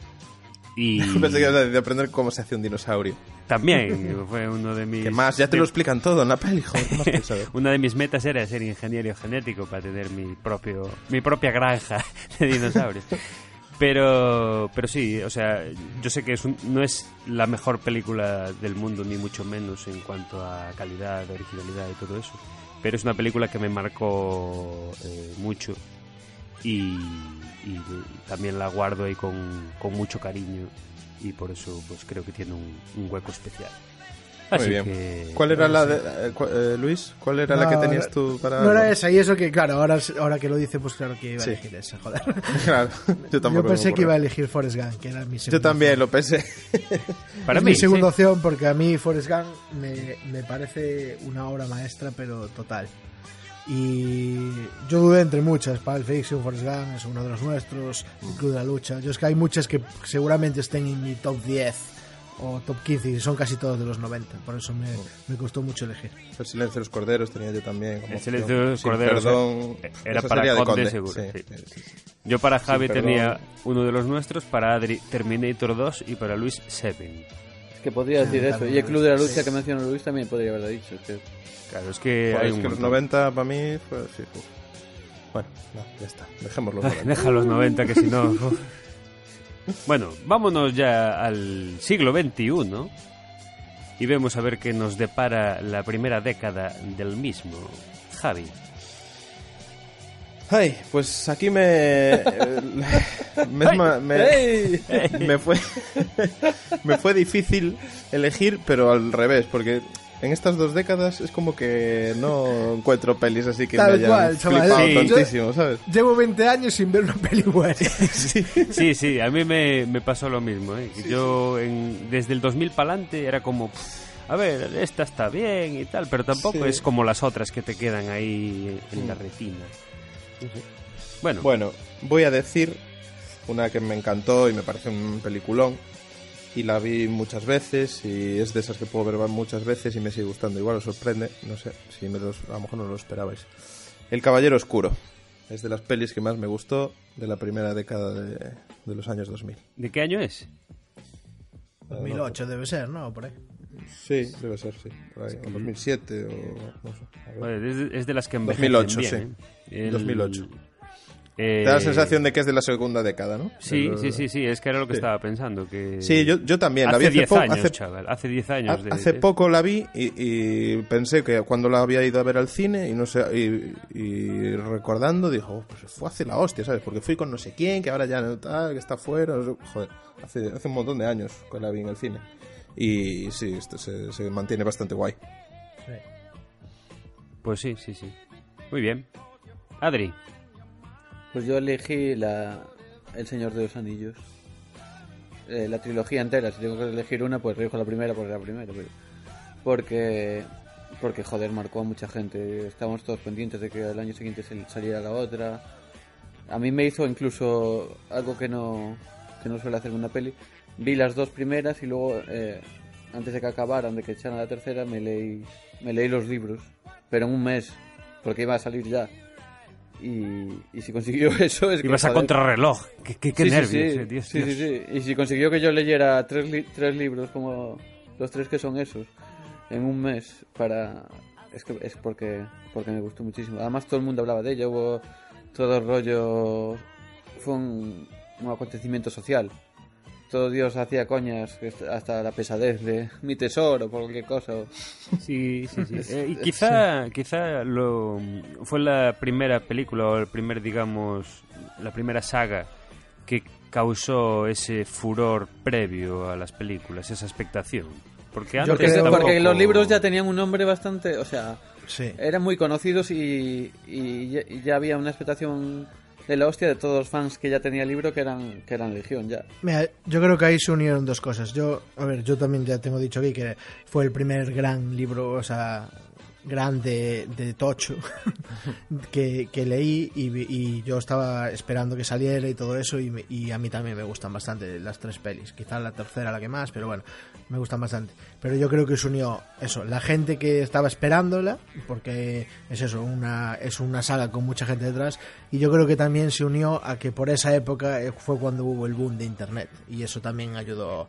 Y Pensé que ibas a decir de aprender cómo se hace un dinosaurio. también fue uno de mis... ¿Qué más? Ya te de- lo explican todo en la peli, joder, ¿qué más quieres saber? Una de mis metas era ser ingeniero genético para tener mi propio mi propia granja de dinosaurios. Pero pero sí, o sea, yo sé que es un- no es la mejor película del mundo ni mucho menos en cuanto a calidad, originalidad y todo eso, pero es una película que me marcó eh, mucho y, y también la guardo ahí con, con mucho cariño y por eso pues creo que tiene un, un hueco especial. Así Muy bien. que ¿Cuál era la de... eh, cu- eh, Luis? ¿Cuál era la No, que tenías tú para...? No era esa, y eso que, claro, ahora, ahora que lo dice, pues claro que iba a Sí. elegir esa, joder. Claro, yo tampoco Yo pensé me que iba a ocurrió. elegir Forrest Gump, que era mi segunda Yo también opción. lo pensé. para es mí mi segunda sí. opción porque a mí Forrest Gump me, me parece una obra maestra, pero total. Y yo dudé entre muchas. Pulp Fiction, Forrest Gump es uno de los nuestros, el Club de la Lucha. Yo es que hay muchas que seguramente estén en mi top diez o top quince y son casi todos de los noventa. Por eso me, me costó mucho elegir. El silencio de los corderos tenía yo también. como El silencio opción. de los Sin corderos, Perdón. eh, era Esa para sería de Conde, seguro, sí. Sí, sí, sí. Yo para Javi perdón. tenía uno de los nuestros, para Adri Terminator dos y para Luis Seven. Es que podría decir eso. Y el Club de la Lucha que menciona Luis también podría haberlo dicho. Es que... Claro, es que Joder, hay es un que los montón. noventa para mí fue... Sí, uf. Bueno, no, ya está. Dejémoslo. por ahí. Deja los noventa que si no... uf. Bueno, vámonos ya al siglo veintiuno y vemos a ver qué nos depara la primera década del mismo. Javi. Ay, pues aquí me... eh, me, me, me- me fue me fue difícil elegir, pero al revés, porque en estas dos décadas es como que no encuentro pelis así que Tal me hayan cual, chaval. flipado Sí. tantísimo, ¿sabes? Llevo veinte años sin ver una peli buena. Sí, sí, a mí me, me pasó lo mismo. ¿eh? Yo en- desde el dos mil para adelante era como... pff, a ver, esta está bien y tal, pero tampoco Sí. es como las otras que te quedan ahí en la retina. No sé. Bueno, Bueno, voy a decir una que me encantó y me parece un peliculón y la vi muchas veces y es de esas que puedo ver muchas veces y me sigue gustando. Igual os sorprende, no sé, si me los, a lo mejor no lo esperabais. El Caballero Oscuro es de las pelis que más me gustó de la primera década de, de los años dos mil. ¿de qué año es? dos mil ocho debe ser, ¿no? Por ahí. Sí, debe ser, sí, por ahí, o dos mil siete o no sé. A ver. Joder, es, de- es de las que envejecen dos mil ocho, bien, sí. ¿eh? El- dos mil ocho. eh, Te da la sensación de que es de la segunda década, ¿no? Sí, Pero- sí, sí, sí, es que era lo que Sí. estaba pensando. Que Sí, yo, yo también. la vi Hace hace diez poco. años, hace, chaval, hace diez años. Ha- de- Hace de- poco la vi y, y pensé que cuando la había ido a ver al cine y no sé y, y recordando dijo, oh, pues fue hace la hostia, ¿sabes? Porque fui con no sé quién, que ahora ya no tal, que está fuera, no sé- joder, hace, hace un montón de años que la vi en el cine. Y sí, esto se, se mantiene bastante guay. Pues sí, sí, sí. Muy bien. Adri. Pues yo elegí la... El Señor de los Anillos. eh, la trilogía entera. Si tengo que elegir una, pues elijo la primera porque la primera. Pero... Porque, porque, joder, marcó a mucha gente. Estábamos todos pendientes de que el año siguiente saliera la otra. A mí me hizo incluso algo que no, que no suele hacer una peli. Vi las dos primeras y luego, eh, antes de que acabaran, de que echaran la tercera, me leí, me leí los libros. Pero en un mes, porque iba a salir ya. Y, y si consiguió eso es que... Ibas a contrarreloj. Qué, qué, qué sí, nervios, sí, sí. eh, Dios, Sí, Dios. sí, sí. Y si consiguió que yo leyera tres, li- tres libros, como los tres que son esos, en un mes, para... Es que es porque, porque me gustó muchísimo. Además todo el mundo hablaba de ella, hubo todo el rollo... Fue un, un acontecimiento social. Todo Dios hacía coñas, hasta la pesadez de mi tesoro, por cualquier cosa. Sí, sí, sí. Eh, y quizá, quizá lo, fue la primera película, o el primer, digamos, la primera saga que causó ese furor previo a las películas, esa expectación. Porque antes creo- tampoco... Porque los libros ya tenían un nombre bastante... O sea, Sí. eran muy conocidos y, y, ya, y ya había una expectación de la hostia de todos los fans que ya tenía el libro, que eran, que eran legión ya. Mira, yo creo que ahí se unieron dos cosas. Yo, a ver, yo también ya tengo dicho aquí que fue el primer gran libro, o sea, grande de tocho que, que leí y, y yo estaba esperando que saliera y todo eso y, me- y a mí también me gustan bastante las tres pelis. Quizá la tercera la que más, pero bueno, me gustan bastante. Pero yo creo que se unió eso, la gente que estaba esperándola, porque es eso, una es una saga con mucha gente detrás, y yo creo que también se unió a que por esa época eh, fue cuando hubo el boom de internet y eso también ayudó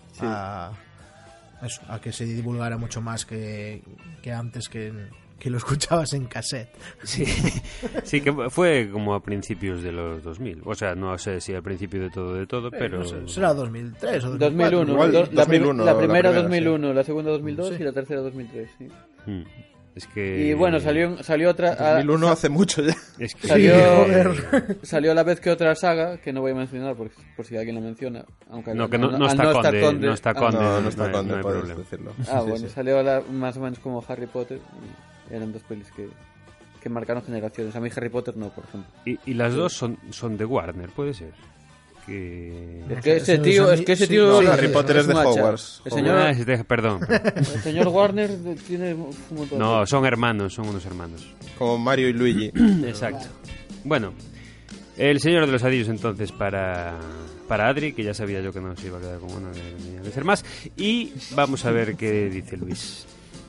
a eso, a que se divulgara mucho más que, que antes que, que lo escuchabas en cassette. Sí, sí, que fue como a principios de los dos mil. O sea, no sé si al principio de todo, de todo, pero... No sé, será dos mil tres o dos mil uno, Igual, do- la, prim- dos mil uno, la la primera primera, dos mil uno, la segunda dos mil dos Sí. y la tercera dos mil tres, sí. Mm. Es que... Y bueno, salió, salió otra... dos mil uno ah, hace mucho ya. Es que... Salió, joder. salió a la vez que otra saga, que no voy a mencionar por, por si alguien la menciona. Aunque No, al- que no, al- no al está Conde, no está ah, Conde, No, no está hay- Conde, no hay puedes problema. decirlo. Ah, Sí, bueno, sí. salió la- más o menos como Harry Potter. Y eran dos pelis que, que marcaron generaciones. A mí Harry Potter no, por ejemplo. Y, y las dos son, son de Warner, puede ser. Que... Es que ese Eso, tío, eso, es que ese sí, tío... sí, No, Harry sí, Potter es de un hacha. Hogwarts. El señor, Ah, es de- perdón. el señor Warner tiene un montón de... No, son hermanos, son unos hermanos. Como Mario y Luigi. Exacto. Bueno, El Señor de los Anillos entonces para, para Adri, que ya sabía yo que no se iba a quedar con una, que tenía que ser más. Y vamos a ver qué dice Luis.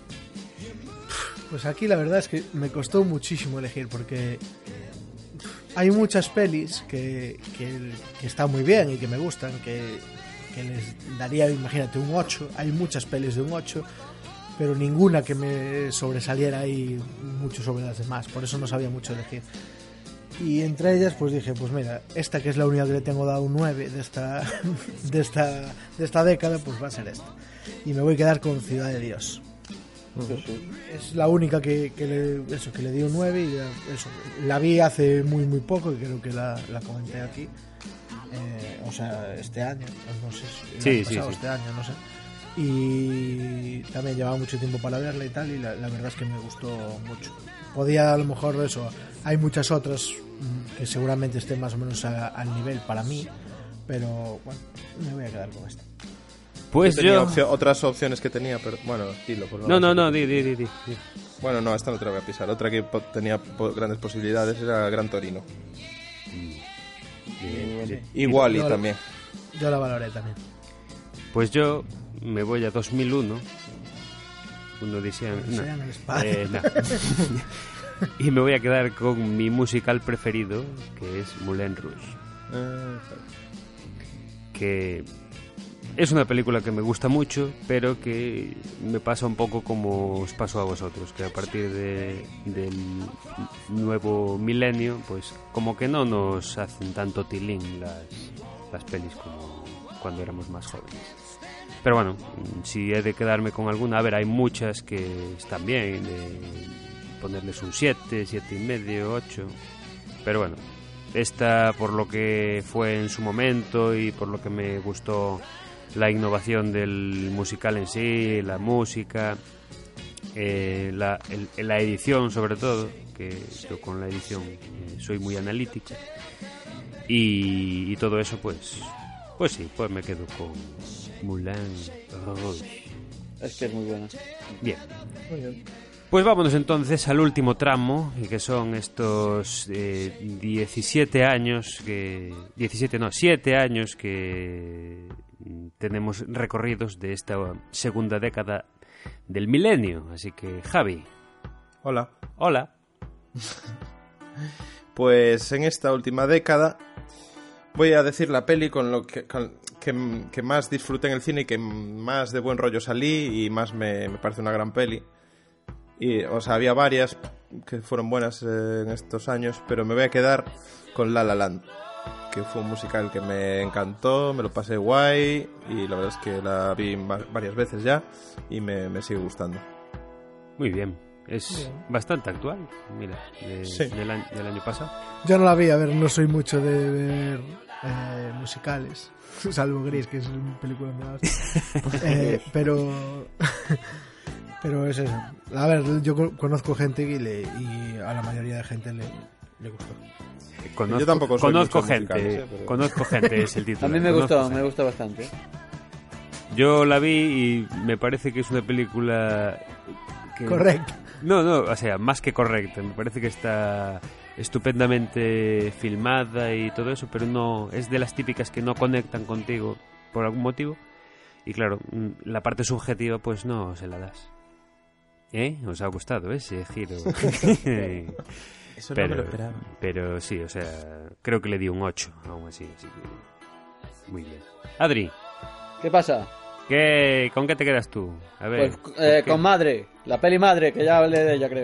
Pues aquí la verdad es que me costó muchísimo elegir porque hay muchas pelis que, que, que están muy bien y que me gustan, que, que les daría, imagínate, un ocho. Hay muchas pelis de un ocho, pero ninguna que me sobresaliera ahí mucho sobre las demás. Por eso no sabía mucho elegir. Y entre ellas pues dije, pues mira, esta que es la única que le tengo dado un nueve de esta, de esta, de esta década, pues va a ser esta. Y me voy a quedar con Ciudad de Dios. Sí, sí. Es la única que, que, le, eso, que le di un nueve y ya, eso, la vi hace muy muy poco y creo que la, la comenté aquí. Eh, o sea, este año, no sé si el Sí, año sí, pasado, sí. este año, no sé. Y también llevaba mucho tiempo para verla y tal, y la, la verdad es que me gustó mucho. Podía a lo mejor eso, hay muchas otras mm, que seguramente estén más o menos a- al nivel para mí, pero bueno, me voy a quedar con esta. Pues Tenía yo... opcio- otras opciones que tenía, pero bueno, dilo. Pues No, no, vamos a- no, di, di, di, di. Bueno, no, esta no te la voy a pisar. Otra que po- tenía po- grandes posibilidades era Gran Torino. Bien, bien. Igual y Yo la- también. Yo la valoré también. Pues yo me voy a dos mil uno. Una odisea... no. Odisea en el espacio. Eh, no. Y me voy a quedar con mi musical preferido, que es Moulin Rouge. Eh, Que es una película que me gusta mucho, pero que me pasa un poco como os pasó a vosotros, que a partir de, del nuevo milenio, pues como que no nos hacen tanto tilín las, las pelis como cuando éramos más jóvenes. Pero bueno, si he de quedarme con alguna, a ver, hay muchas que están bien, de ponerles un siete, siete y medio, ocho, pero bueno, esta por lo que fue en su momento y por lo que me gustó la innovación del musical en sí, la música, eh, la, el, la edición sobre todo, que yo con la edición eh, soy muy analítico, y, y todo eso pues Pues sí, pues me quedo con Moulin Rouge. Es que es muy buena. Bien. Muy bien. Pues vámonos entonces al último tramo, y que son estos eh, diecisiete años que... diecisiete, no, siete años que tenemos recorridos de esta segunda década del milenio. Así que, Javi. Hola. Hola. Pues en esta última década voy a decir la peli con lo que, con, que, que más disfruté en el cine y que más de buen rollo salí y más me, me parece una gran peli. Y, o sea, había varias que fueron buenas eh, en estos años, pero me voy a quedar con La La Land, que fue un musical que me encantó, me lo pasé guay y la verdad es que la vi varias veces ya y me, me sigue gustando. Muy bien. Es bien. Bastante actual, mira, de, sí. del, año, del año pasado. Yo no la vi, a ver, no soy mucho de ver eh, musicales, salvo Gris, que es una película de eh, pero... Pero es eso. A ver, yo conozco gente y, le, y a la mayoría de gente le, le gustó. Conozco, yo tampoco soy conozco mucho gente, musicales, ¿eh? Pero... conozco gente es el título. A mí me conozco gustó, gente. me gustó bastante. Yo la vi y me parece que es una película que... Correcto. No, no, o sea, más que correcta. Me parece que está estupendamente filmada y todo eso, pero no es de las típicas que no conectan contigo por algún motivo. Y claro, la parte subjetiva pues no se la das. ¿Eh? ¿Os ha gustado ese giro? Eso pero, no me lo esperaba. Pero sí, o sea, creo que le di un ocho, aún así, así que... Muy bien. Adri, ¿Qué pasa? ¿qué, ¿con qué te quedas tú? A ver. Pues eh, ¿qué? con Madre, la peli Madre, que ya hablé de ella, creo.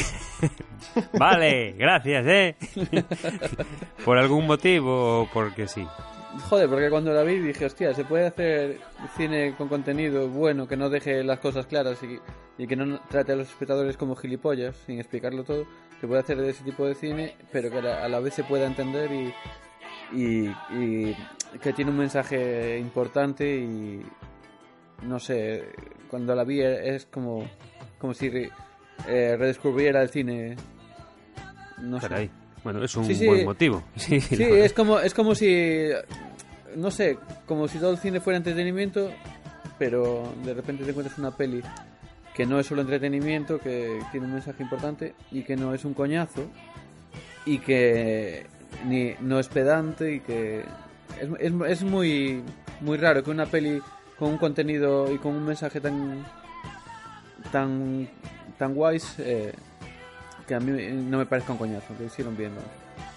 Vale, gracias, ¿eh? ¿Por algún motivo o porque sí? Joder, porque cuando la vi dije, hostia, se puede hacer cine con contenido bueno, que no deje las cosas claras y, y que no trate a los espectadores como gilipollas, sin explicarlo todo. Se puede hacer de ese tipo de cine, pero que a la vez se pueda entender y, y, y que tiene un mensaje importante y, no sé, cuando la vi es como, como si eh, redescubriera el cine, no Caray. sé. Bueno, es un Sí, sí. buen motivo. Sí, Sí, la verdad. es como, es como si, no sé, como si todo el cine fuera entretenimiento, pero de repente te encuentras una peli que no es solo entretenimiento, que tiene un mensaje importante y que no es un coñazo y que ni no es pedante y que es, es, es muy, muy raro que una peli con un contenido y con un mensaje tan tan tan guays eh, que a mí no me parezca un coñazo, que hicieron bien, ¿no?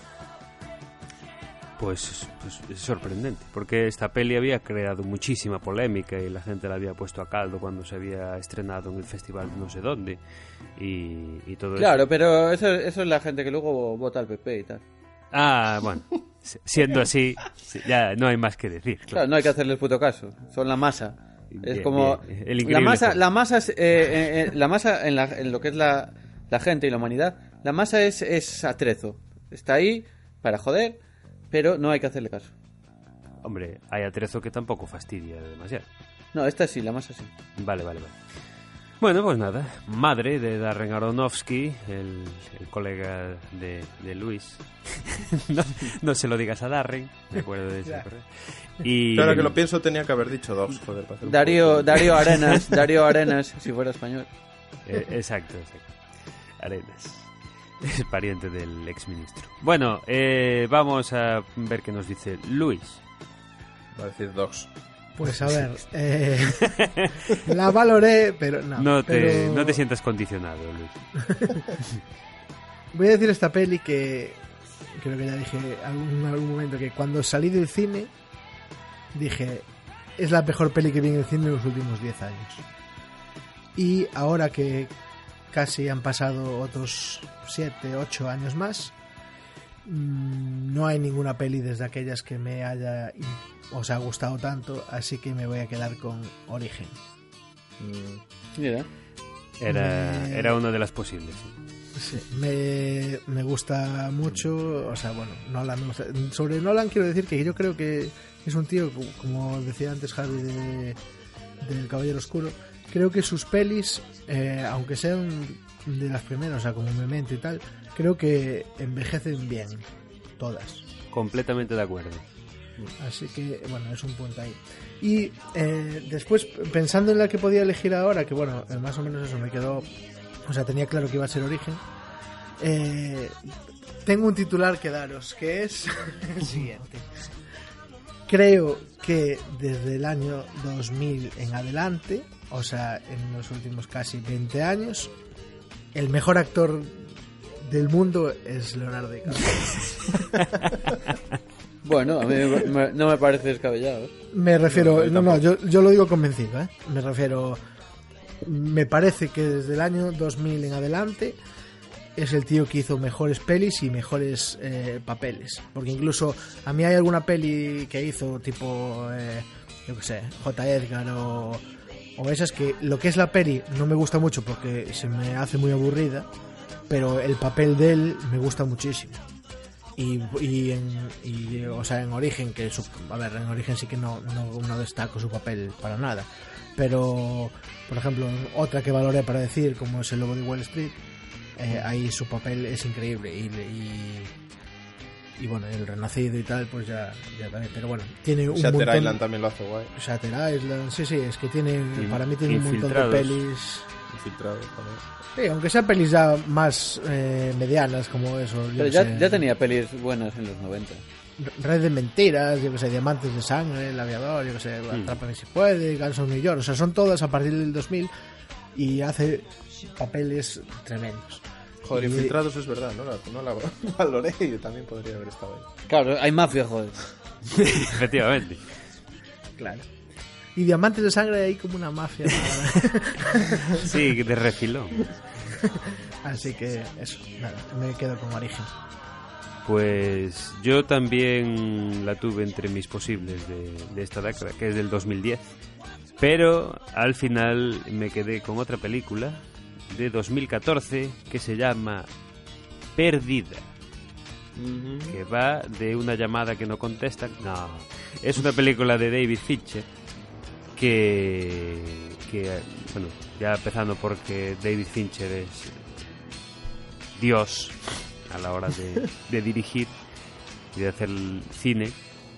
Pues, pues es sorprendente, porque esta peli había creado muchísima polémica y la gente la había puesto a caldo cuando se había estrenado en el festival de no sé dónde y, y todo Claro, eso. pero eso, eso es la gente que luego vota al P P y tal. Ah, bueno, siendo así, ya no hay más que decir. Claro, no hay que hacerles puto caso, son la masa. Es Bien, como bien. El la increíble masa, juego. la masa es, eh, eh, eh, la masa en, la, en lo que es la, la gente y la humanidad, la masa es, es atrezo, está ahí para joder, pero no hay que hacerle caso. Hombre, hay atrezo que tampoco fastidia demasiado. No, esta sí, la masa sí. Vale, vale, vale. Bueno, pues nada, Madre de Darren Aronofsky, el, el colega de, de Luis. no, no se lo digas a Darren, me acuerdo de ese correo. Y Ahora que lo pienso tenía que haber dicho dos, joder, para hacer un Darío, poco- Darío Arenas, Darío Arenas, si fuera español. Eh, exacto, exacto. Arenas. Es pariente del exministro. Bueno, eh, vamos a ver qué nos dice Luis. Va a decir dos. Pues a ver, eh, la valoré, pero no. No te, pero no te sientas condicionado, Luis. voy a decir esta peli que creo que ya dije en algún momento que cuando salí del cine dije, es la mejor peli que vi en el cine en los últimos diez años. Y ahora que casi han pasado otros siete, ocho años más, mmm, no hay ninguna peli desde aquellas que me haya os ha gustado tanto, así que me voy a quedar con Origen. Mm, Mira. Era, Me- era una de las posibles. sí. Sí, me, me gusta mucho, o sea, bueno, Nolan me gusta. Sobre Nolan quiero decir que yo creo que es un tío, como- como decía antes Javi de, del Caballero Oscuro, creo que sus pelis, eh, aunque sean de las primeras, o sea, como Memento y tal, creo que envejecen bien, todas. Completamente de acuerdo. Así que, bueno, es un punto ahí. Y eh, después, pensando en la que podía elegir ahora, que bueno, eh, más o menos eso me quedó... O sea, tenía claro que iba a ser Origen. Eh, tengo un titular que daros, que es el siguiente. Creo que desde el año dos mil en adelante, o sea, en los últimos casi veinte años, el mejor actor del mundo es Leonardo DiCaprio. Bueno, a mí me- no me parece descabellado. ¿eh? Me refiero, No, yo no, no, tampoco. yo, yo lo digo convencido, ¿eh? Me refiero, me parece que desde el año dos mil en adelante es el tío que hizo mejores pelis y mejores eh, papeles. Porque incluso a mí hay alguna peli que hizo tipo, eh, yo qué sé, J. Edgar o, o esas que lo que es la peli no me gusta mucho porque se me hace muy aburrida, pero el papel de él me gusta muchísimo. Y, y, en, y o sea, en Origen, que su, a ver, en Origen sí que no, no, no destaco su papel para nada, pero por ejemplo otra que valoré para decir, como es El Lobo de Wall Street, eh, ahí su papel es increíble y, y, y bueno, El Renacido y tal, pues ya, ya también, pero bueno, tiene un Shatter montón. Island también lo hace guay. Shatter Island, sí, sí, es que tiene, In- para mí tiene un montón de Infiltrados. pelis. Infiltrado también. Sí, aunque sean pelis ya más eh, medianas como eso. yo Pero qué ya, sé. ya tenía pelis buenas en los noventa. Red de Mentiras, yo que sé, Diamantes de Sangre, El Aviador, yo que sé, Atrápame si puede, Guns of New York, o sea, son todas a partir del dos mil y hace papeles tremendos. Joder, Y- Infiltrados es verdad, no la, no la valoré y también podría haber estado ahí. Claro, hay mafia, joder. Efectivamente. Claro. Y Diamantes de Sangre hay como una mafia. Sí, de refilón. Así que eso, nada, me quedo con Origen. Pues yo también la tuve entre mis posibles de, de esta década, que es del dos mil diez. Pero al final me quedé con otra película de dos mil catorce que se llama Perdida, que va de una llamada que no contestan. No, es una película de David Fincher que, que bueno, ya empezando porque David Fincher es Dios a la hora de, de dirigir y de hacer el cine,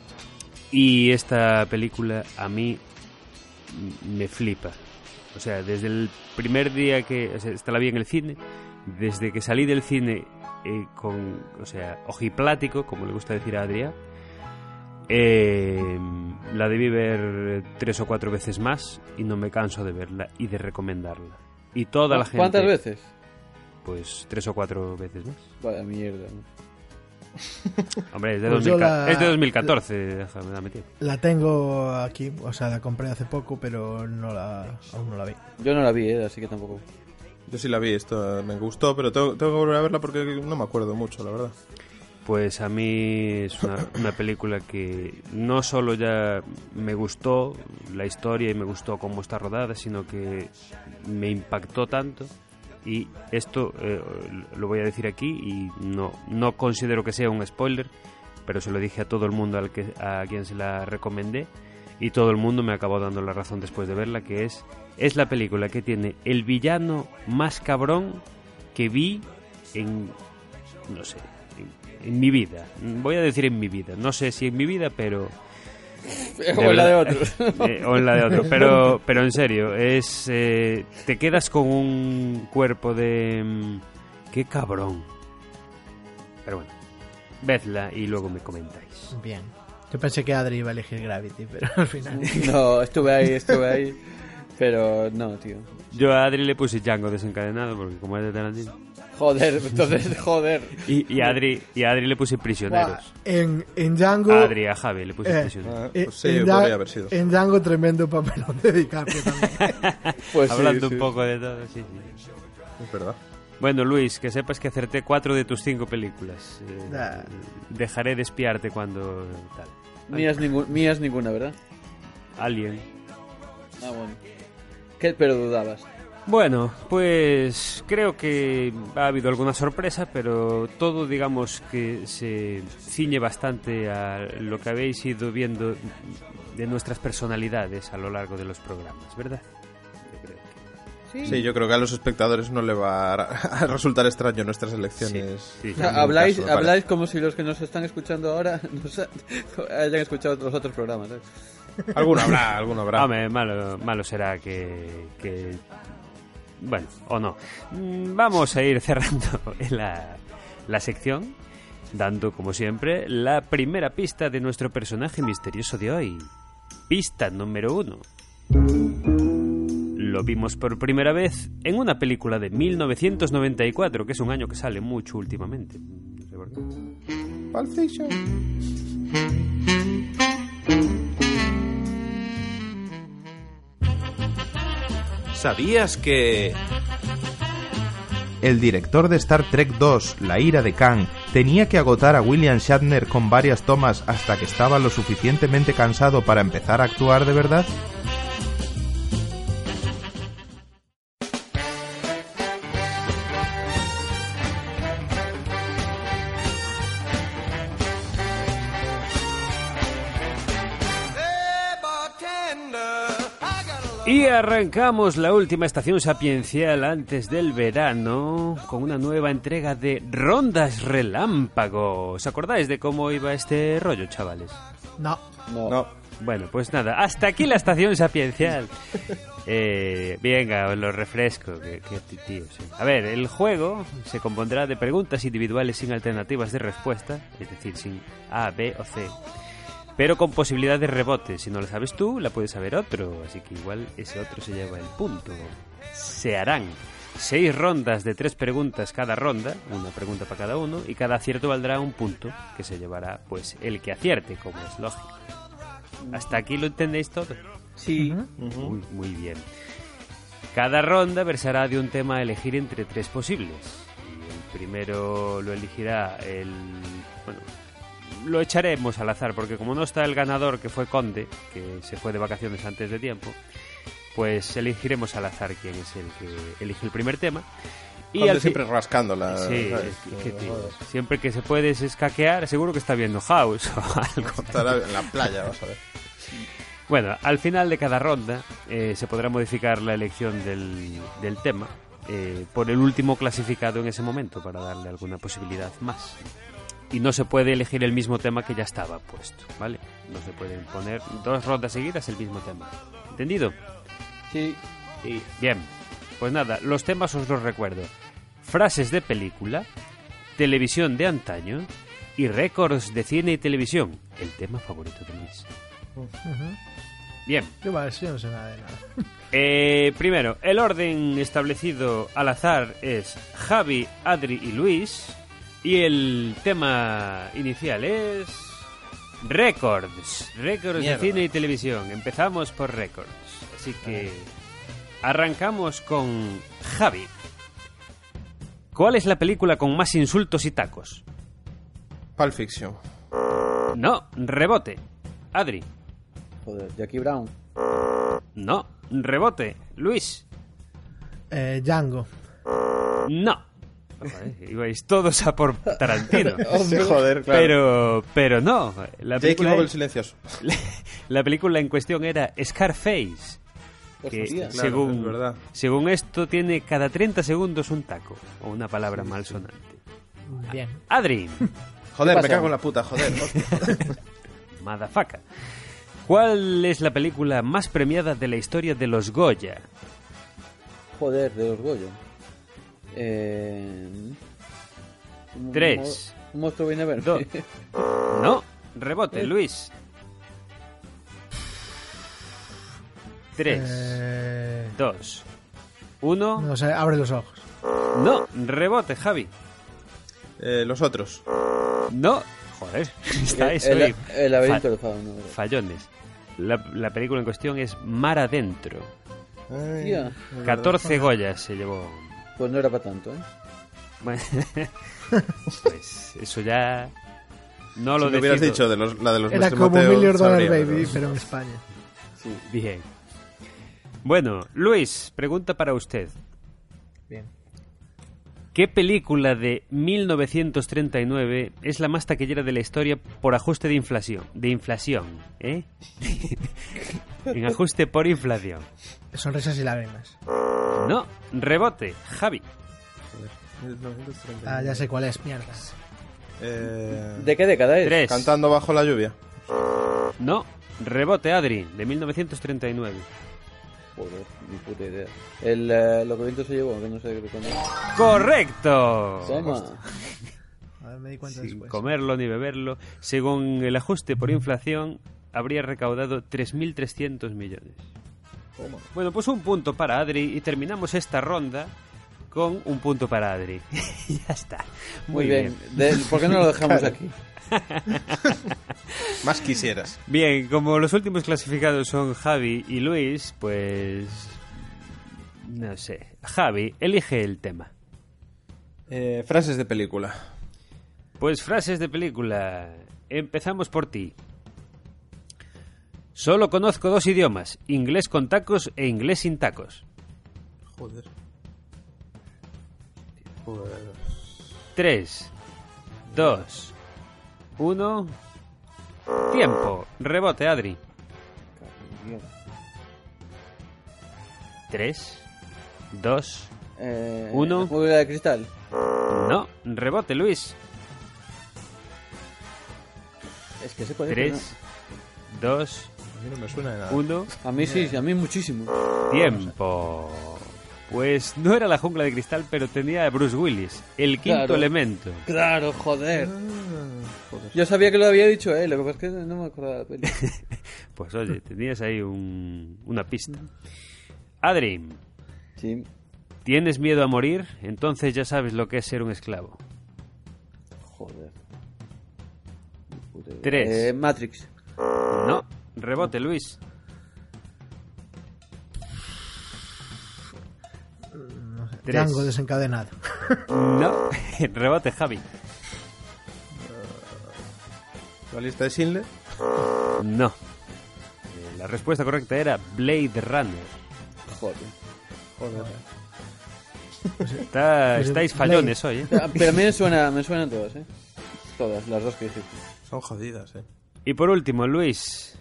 y esta película a mí me flipa. O sea, desde el primer día que, o sea, esta la vi en el cine, desde que salí del cine eh, con, o sea, ojiplático, como le gusta decir a Adrián, eh, la debí ver tres o cuatro veces más y no me canso de verla y de recomendarla. Y toda la gente... ¿Cuántas veces? Pues tres o cuatro veces más. Vaya mierda. ¿no? Hombre, es de, Pues dos mil, yo la- es de dos mil catorce, déjame, dame tiempo. La tengo aquí, o sea, la compré hace poco, pero no la, aún no la vi. Yo no la vi, ¿eh? Así que tampoco. Yo sí la vi, esto me gustó, pero tengo, tengo que volver a verla porque no me acuerdo mucho, la verdad. Pues a mí es una, una película que no solo ya me gustó la historia y me gustó cómo está rodada, sino que me impactó tanto. Y esto eh, lo voy a decir aquí y no, no considero que sea un spoiler, pero se lo dije a todo el mundo al que, a quien se la recomendé, y todo el mundo me acabó dando la razón después de verla, que es, es la película que tiene el villano más cabrón que vi en, no sé, en, en mi vida. Voy a decir en mi vida, no sé si en mi vida, pero... O en la de verdad, otros. eh, o en la de otro, pero, pero en serio, es eh, te quedas con un cuerpo de... mm, ¡Qué cabrón! Pero bueno, vedla y luego me comentáis. Bien. Yo pensé que Adri iba a elegir Gravity, pero al final... No, estuve ahí, estuve ahí. Pero no, tío. Yo a Adri le puse Django desencadenado, porque como es de Tarantino. Joder, entonces, joder. Y, y, a Adri, y a Adri le puse Buah, Prisioneros. en, en Django... A Adri, a Javi le puse Eh, Prisioneros. Ah, eh, pues sí, en, Dja- podría haber sido. en Django tremendo papelón de DiCaprio también. Pues sí, Hablando sí. un poco de todo, sí, sí. Es verdad. Bueno, Luis, que sepas que acerté cuatro de tus cinco películas. Eh, Nah. Dejaré de espiarte cuando tal. Mías, ningún, mías ninguna, ¿verdad? Alien. Ah, bueno. ¿Qué? Pero dudabas. Bueno, pues creo que ha habido alguna sorpresa, pero todo, digamos, que se ciñe bastante a lo que habéis ido viendo de nuestras personalidades a lo largo de los programas, ¿verdad? Yo creo Sí. Sí, yo creo que a los espectadores no le va a, a resultar extraño nuestras elecciones. Sí, sí. O sea, En ningún habláis, caso, habláis como si los que nos están escuchando ahora nos ha- hayan escuchado los otros programas. ¿sabes? parece. Alguno habrá, alguno habrá. Hombre, malo, malo será que, que... Bueno, o no. Mm, Vamos a ir cerrando la, la sección, dando, como siempre, la primera pista de nuestro personaje misterioso de hoy. Pista número uno. Lo vimos por primera vez en una película de mil novecientos noventa y cuatro, que es un año que sale mucho últimamente. No sé por qué. Pulp Fiction. ¿Sabías que el director de Star Trek dos, La ira de Khan, tenía que agotar a William Shatner con varias tomas hasta que estaba lo suficientemente cansado para empezar a actuar de verdad? Y arrancamos la última estación sapiencial antes del verano con una nueva entrega de Rondas Relámpago. ¿Os acordáis de cómo iba este rollo, chavales? No. No. No. Bueno, pues nada, hasta aquí la estación sapiencial. Eh, venga, os lo refresco. Que, que tío, sí. A ver, el juego se compondrá de preguntas individuales sin alternativas de respuesta, es decir, sin A, B o C, pero con posibilidad de rebote. Si no lo sabes tú, la puede saber otro, así que igual ese otro se lleva el punto. Se harán seis rondas de tres preguntas cada ronda, una pregunta para cada uno, y cada acierto valdrá un punto, que se llevará pues el que acierte, como es lógico. ¿Hasta aquí lo entendéis todo? Sí. Muy, muy bien. Cada ronda versará de un tema a elegir entre tres posibles. Y el primero lo elegirá el... Bueno, lo echaremos al azar, porque como no está el ganador, que fue Conde, que se fue de vacaciones antes de tiempo, pues elegiremos al azar quién es el que elige el primer tema. Y Conde al fi- siempre rascándola. Sí, ¿sabes? es que, tío, siempre que se puede escaquear, seguro que está viendo House o algo. Estará en la playa, vas a ver. Bueno, al final de cada ronda eh, se podrá modificar la elección del, del tema eh, por el último clasificado en ese momento, para darle alguna posibilidad más. Y no se puede elegir el mismo tema que ya estaba puesto, ¿vale? No se pueden poner dos rondas seguidas el mismo tema. ¿Entendido? Sí. Sí. Bien, pues nada, los temas os los recuerdo. Frases de película, televisión de antaño y récords de cine y televisión. El tema favorito de Luis. Bien. Yo, vale, sí, no sé nada de nada. Eh, primero, el orden establecido al azar es Javi, Adri y Luis. Y el tema inicial es... Records. Récords de Mierda. cine y televisión. Empezamos por récords. Así que... Arrancamos con Javi. ¿Cuál es la película con más insultos y tacos? Pulp Fiction. No, rebote. Adri. Joder, Jackie Brown. No, rebote. Luis. Eh, Django. No. Joder, ibais todos a por Tarantino. Sí, joder, claro. Pero, pero no. La Jake y película, Bob el silencioso. la película en cuestión era Scarface. Que Hostia. Claro, según, es verdad. según esto tiene cada treinta segundos un taco o una palabra malsonante. Bien. Adri. Joder, ¿Qué me pasa? cago en la puta, joder. hostia. Madafaka. ¿Cuál es la película más premiada de la historia de los Goya? Joder, de los Goya. Eh... un Tres. mo- Un monstruo viene a verme. Dos. No, rebote, Luis. Tres, Eh, dos, uno. no sé, abre los ojos. No, rebote, Javi. Eh, los otros. No, joder, está el, eso el, ahí. el laberinto Fa- del fauno. Fallones. La, la película en cuestión es Mar Adentro. Ay, Tía. es verdad. catorce Goyas se llevó. Pues no era para tanto, ¿eh? Bueno, pues eso ya no lo Si me hubieras decido. dicho de los, la de los Era Mestre como Mateo, Million Dollar sabría, Baby, pero- pero en España. Sí. Bien. Bueno, Luis, pregunta para usted. Bien. ¿Qué película de mil novecientos treinta y nueve es la más taquillera de la historia por ajuste de inflación? De inflación, ¿eh? En ajuste por inflación. Sonrisas y lágrimas. No, rebote, Javi. mil novecientos treinta y nueve. Ah, ya sé cuál es, mierda. Eh, ¿De qué década es? Tres. Cantando bajo la lluvia. No, rebote, Adri, de mil novecientos treinta y nueve. Joder, ni puta idea. El, eh, lo que viento se llevó, que no sé de cuándo. ¡Correcto! Toma. A ver, me di cuenta Sin después. comerlo ni beberlo, según el ajuste por inflación, habría recaudado tres mil trescientos millones. Toma. Bueno, pues un punto para Adri y terminamos esta ronda con un punto para Adri. Ya está. Muy, bien. De- ¿Por qué no lo dejamos aquí? Más quisieras. Bien, como los últimos clasificados son Javi y Luis, pues... no sé. Javi, elige el tema. Eh, frases de película. Pues frases de película. Empezamos por ti. Solo conozco dos idiomas, inglés con tacos e inglés sin tacos. Joder. Joder. Tres, dos, uno... Tiempo. Rebote, Adri. Tres, dos, Eh, Uno. Jungla de cristal. no. Rebote, Luis. Es que se puede. Tres, dos, A mí no me suena de nada. uno... A mí sí, sí, a mí muchísimo. Tiempo. Pues no era la jungla de cristal, pero tenía a Bruce Willis, el quinto Claro. elemento. Claro, joder. Ah, joder. Yo sabía que lo había dicho él, lo que pasa es que no me acordaba de la peli. Pues oye, tenías ahí un- una pista. Adri, Sí. ¿tienes miedo a morir? Entonces ya sabes lo que es ser un esclavo. Joder. Puta idea. Tres. Eh, Matrix. No. Rebote, Luis. Tres. Django desencadenado. No. Rebote, Javi. La lista de Schindler. No. Eh, La respuesta correcta era Blade Runner. Joder. Joder. Está- Pues, estáis Blade. fallones hoy, ¿eh? Ah, Pero a mí me, suena, me suenan todas, ¿eh? Todas, las dos que dijiste. Son jodidas, eh. Y por último, Luis.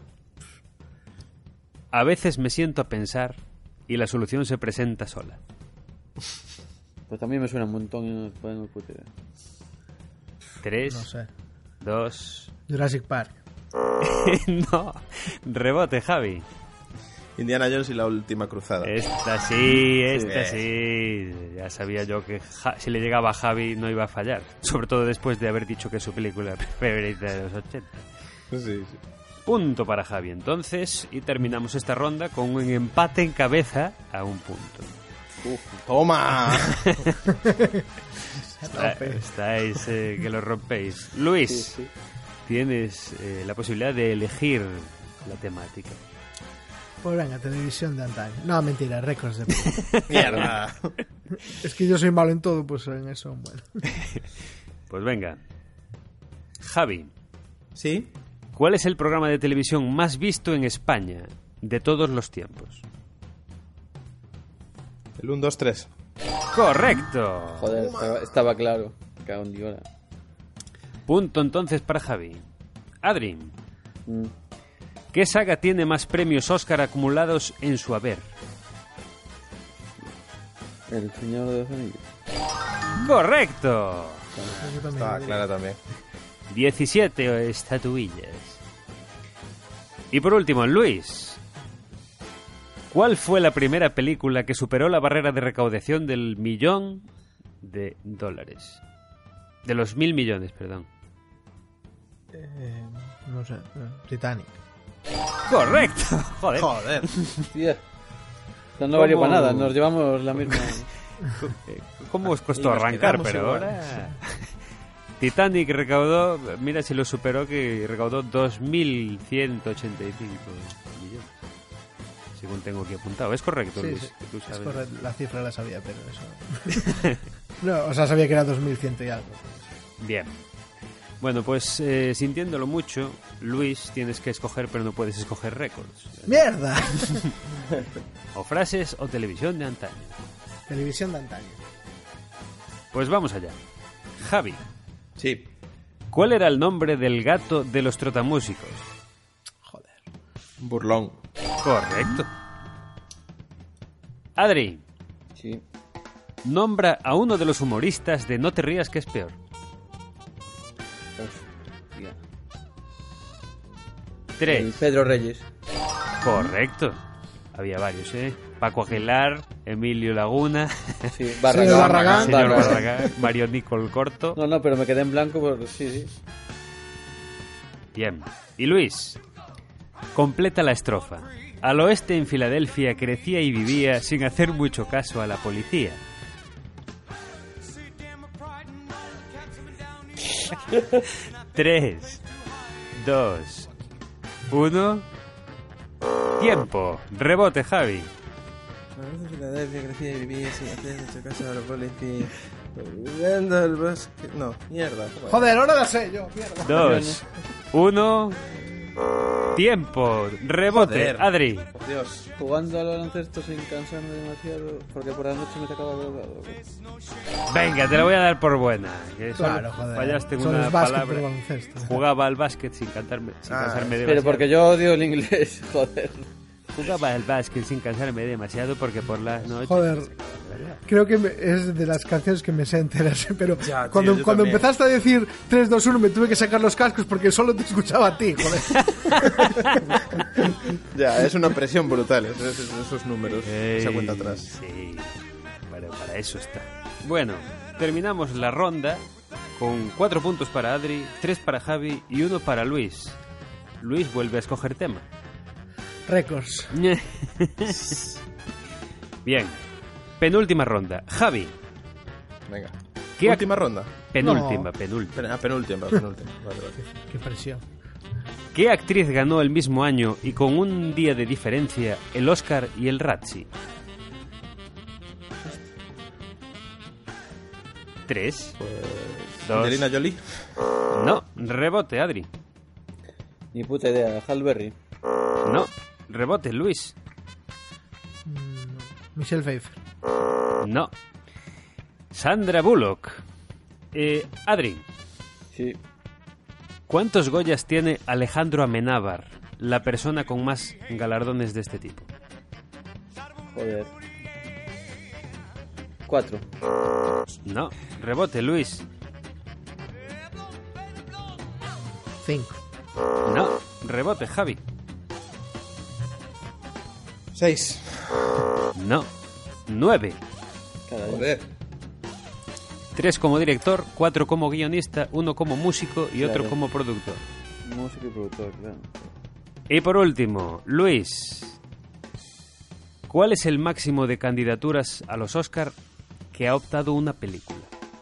A veces me siento a pensar y la solución se presenta sola. Pues también me suena un montón y no no me puta idea. Tres, No sé. dos... Jurassic Park. no. Rebote, Javi. Indiana Jones y la última cruzada. Esta sí, esta sí. Ya sabía yo que Ja- si le llegaba a Javi no iba a fallar. Sobre todo después de haber dicho que es su película favorita de los ochenta. Sí, sí. Punto para Javi entonces. Y terminamos esta ronda con un empate en cabeza a un punto. ¡Toma! Está- estáis eh, que lo rompéis. Luis, Sí, sí. tienes eh, la posibilidad de elegir la temática. Pues venga, televisión de antaño. No, mentira, récords de película. ¡Mierda! Es que yo soy malo en todo, pues en eso, bueno. Pues venga. Javi, ¿Sí? ¿cuál es el programa de televisión más visto en España de todos los tiempos? El uno, dos, tres. ¡Correcto! Joder, estaba, estaba claro. Cago en Dios. Punto entonces para Javi. Adri, Mm. ¿qué saga tiene más premios Oscar acumulados en su haber? El Señor de los Anillos. ¡Correcto! Yo también Estaba lo diría. clara también. diecisiete estatuillas. Y por último, Luis. ¿Cuál fue la primera película que superó la barrera de recaudación del millón de dólares? De los mil millones, perdón. Eh, no sé, eh, Titanic. ¡Correcto! Joder. Joder. Hostia. Esto no valió ¿Cómo? para nada, nos llevamos la misma. ¿Cómo os costó Y nos arrancar? quedamos Pero igual. ahora... Titanic recaudó, mira si lo superó, que recaudó dos mil ciento ochenta y cinco millones. Según tengo aquí apuntado. ¿Es correcto, Sí, Luis? sí, Que tú es sabes. correcto, la cifra la sabía, pero eso... no, o sea, sabía que era dos mil cien y algo. Bien. Bueno, pues eh, sintiéndolo mucho, Luis, tienes que escoger, pero no puedes escoger récords. ¡Mierda! O frases o televisión de antaño. Televisión de antaño. Pues vamos allá. Javi, Sí. ¿cuál era el nombre del gato de los trotamúsicos? Joder. Burlón. Correcto. Adri, Sí. nombra a uno de los humoristas de No te rías que es peor. Hostia. El Tres. Pedro Reyes. Correcto. Había varios, ¿eh? Paco Aguilar, Emilio Laguna, Sí, Señor Barragán. Barragán. señor Barragán. Barragán, Mario Nicol Corto. No, no, pero me quedé en blanco por... Sí, sí. Bien. Y Luis, completa la estrofa. Al oeste en Filadelfia crecía y vivía sin hacer mucho caso a la policía. Tres, dos, uno. Tiempo. Rebote, Javi. Filadelfia crecía y vivía sin hacer mucho caso a la policía. Jugando al básquet. No, mierda. Joder, ahora la sé yo, mierda. Dos, uno. Tiempo. Rebote, Joder. Adri. Por Dios. Jugando al baloncesto sin cansarme demasiado, porque por la noche me sacaba el... Venga, te la voy a dar por buena. Que solo Claro, joder. fallaste en Solo una es básquet, palabra. pero baloncesto. Jugaba al básquet sin, cantarme, sin Ah, cansarme Pero demasiado. porque yo odio el inglés, joder. Jugaba al básquet sin cansarme demasiado porque por las noches... Joder, creo que me- es de las canciones que me sé enteras, pero Ya, tío, cuando, yo cuando también. empezaste a decir tres, dos, uno me tuve que sacar los cascos porque solo te escuchaba a ti, joder. Ya, es una presión brutal esos, esos, esos números. Ey, Esa cuenta atrás. Sí, para, para eso está. Bueno, terminamos la ronda con cuatro puntos para Adri, tres para Javi y uno para Luis. Luis vuelve a escoger tema. Récords. Bien, penúltima ronda. Javi, Venga. ¿qué ac- Última ronda. penúltima, No. penúltima. Pen- Ah, penúltima, penúltima. Vale, vale. Qué presión. ¿Qué actriz ganó el mismo año y con un día de diferencia el Oscar y el Razzie? Tres, dos, Angelina Jolie. no, rebote, Adri. Ni puta idea, Halle Berry. No, rebote, Luis. Michelle Pfeiffer. No. Sandra Bullock. Eh, Adri, Sí. ¿cuántos Goyas tiene Alejandro Amenábar, la persona con más galardones de este tipo? Joder. Cuatro. No, rebote, Luis. Cinco. No, rebote, Javi. Seis. No, nueve. Cada vez. Joder. Tres como director, cuatro como guionista, uno como músico y otro Claro. como productor. Músico y productor, claro. Y por último, Luis. ¿Cuál es el máximo de candidaturas a los Oscar que ha optado una película?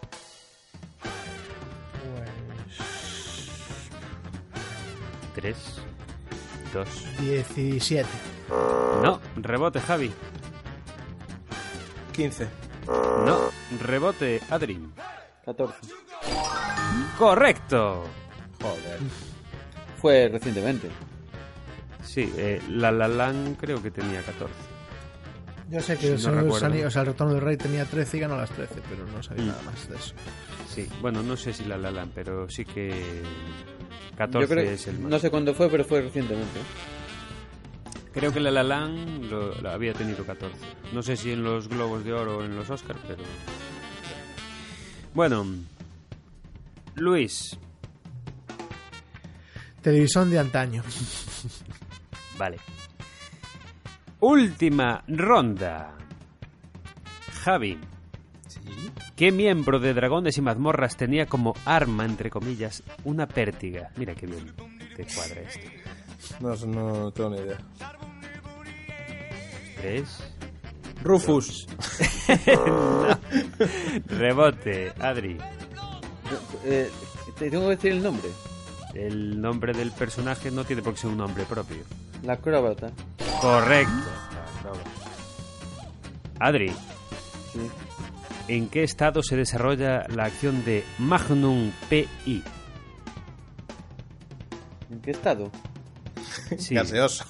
Tres, dos... diecisiete. No, rebote, Javi. Quince. No, rebote, Adri. catorce. ¡Correcto! Joder. Fue recientemente. Sí, eh, La La Land creo que tenía catorce. Yo sé que Sí, el, no Señor de los recuerdo. Anillos, o sea, el Retorno del Rey tenía trece y ganó las trece, pero no sabía Mm. nada más de eso. Sí, bueno, no sé si La La Land, pero sí que catorce Yo creo, es el más. no sé cuándo fue, pero fue recientemente. Creo que La La Land lo, lo había tenido catorce. No sé si en los Globos de Oro o en los Oscars, pero... Bueno, Luis, Televisión de antaño. vale. Última ronda. Javi, ¿qué miembro de Dragones y Mazmorras tenía como arma, entre comillas, una pértiga? Mira qué bien te cuadra esto. No, no tengo ni idea. Tres... Rufus. No. Rebote, Adri. Eh, ¿Te tengo que decir el nombre? El nombre del personaje no tiene por qué ser un nombre propio. La acróbata. Correcto. Adri, Sí. ¿en qué estado se desarrolla la acción de Magnum P I? ¿En qué estado? Sí. Gaseoso.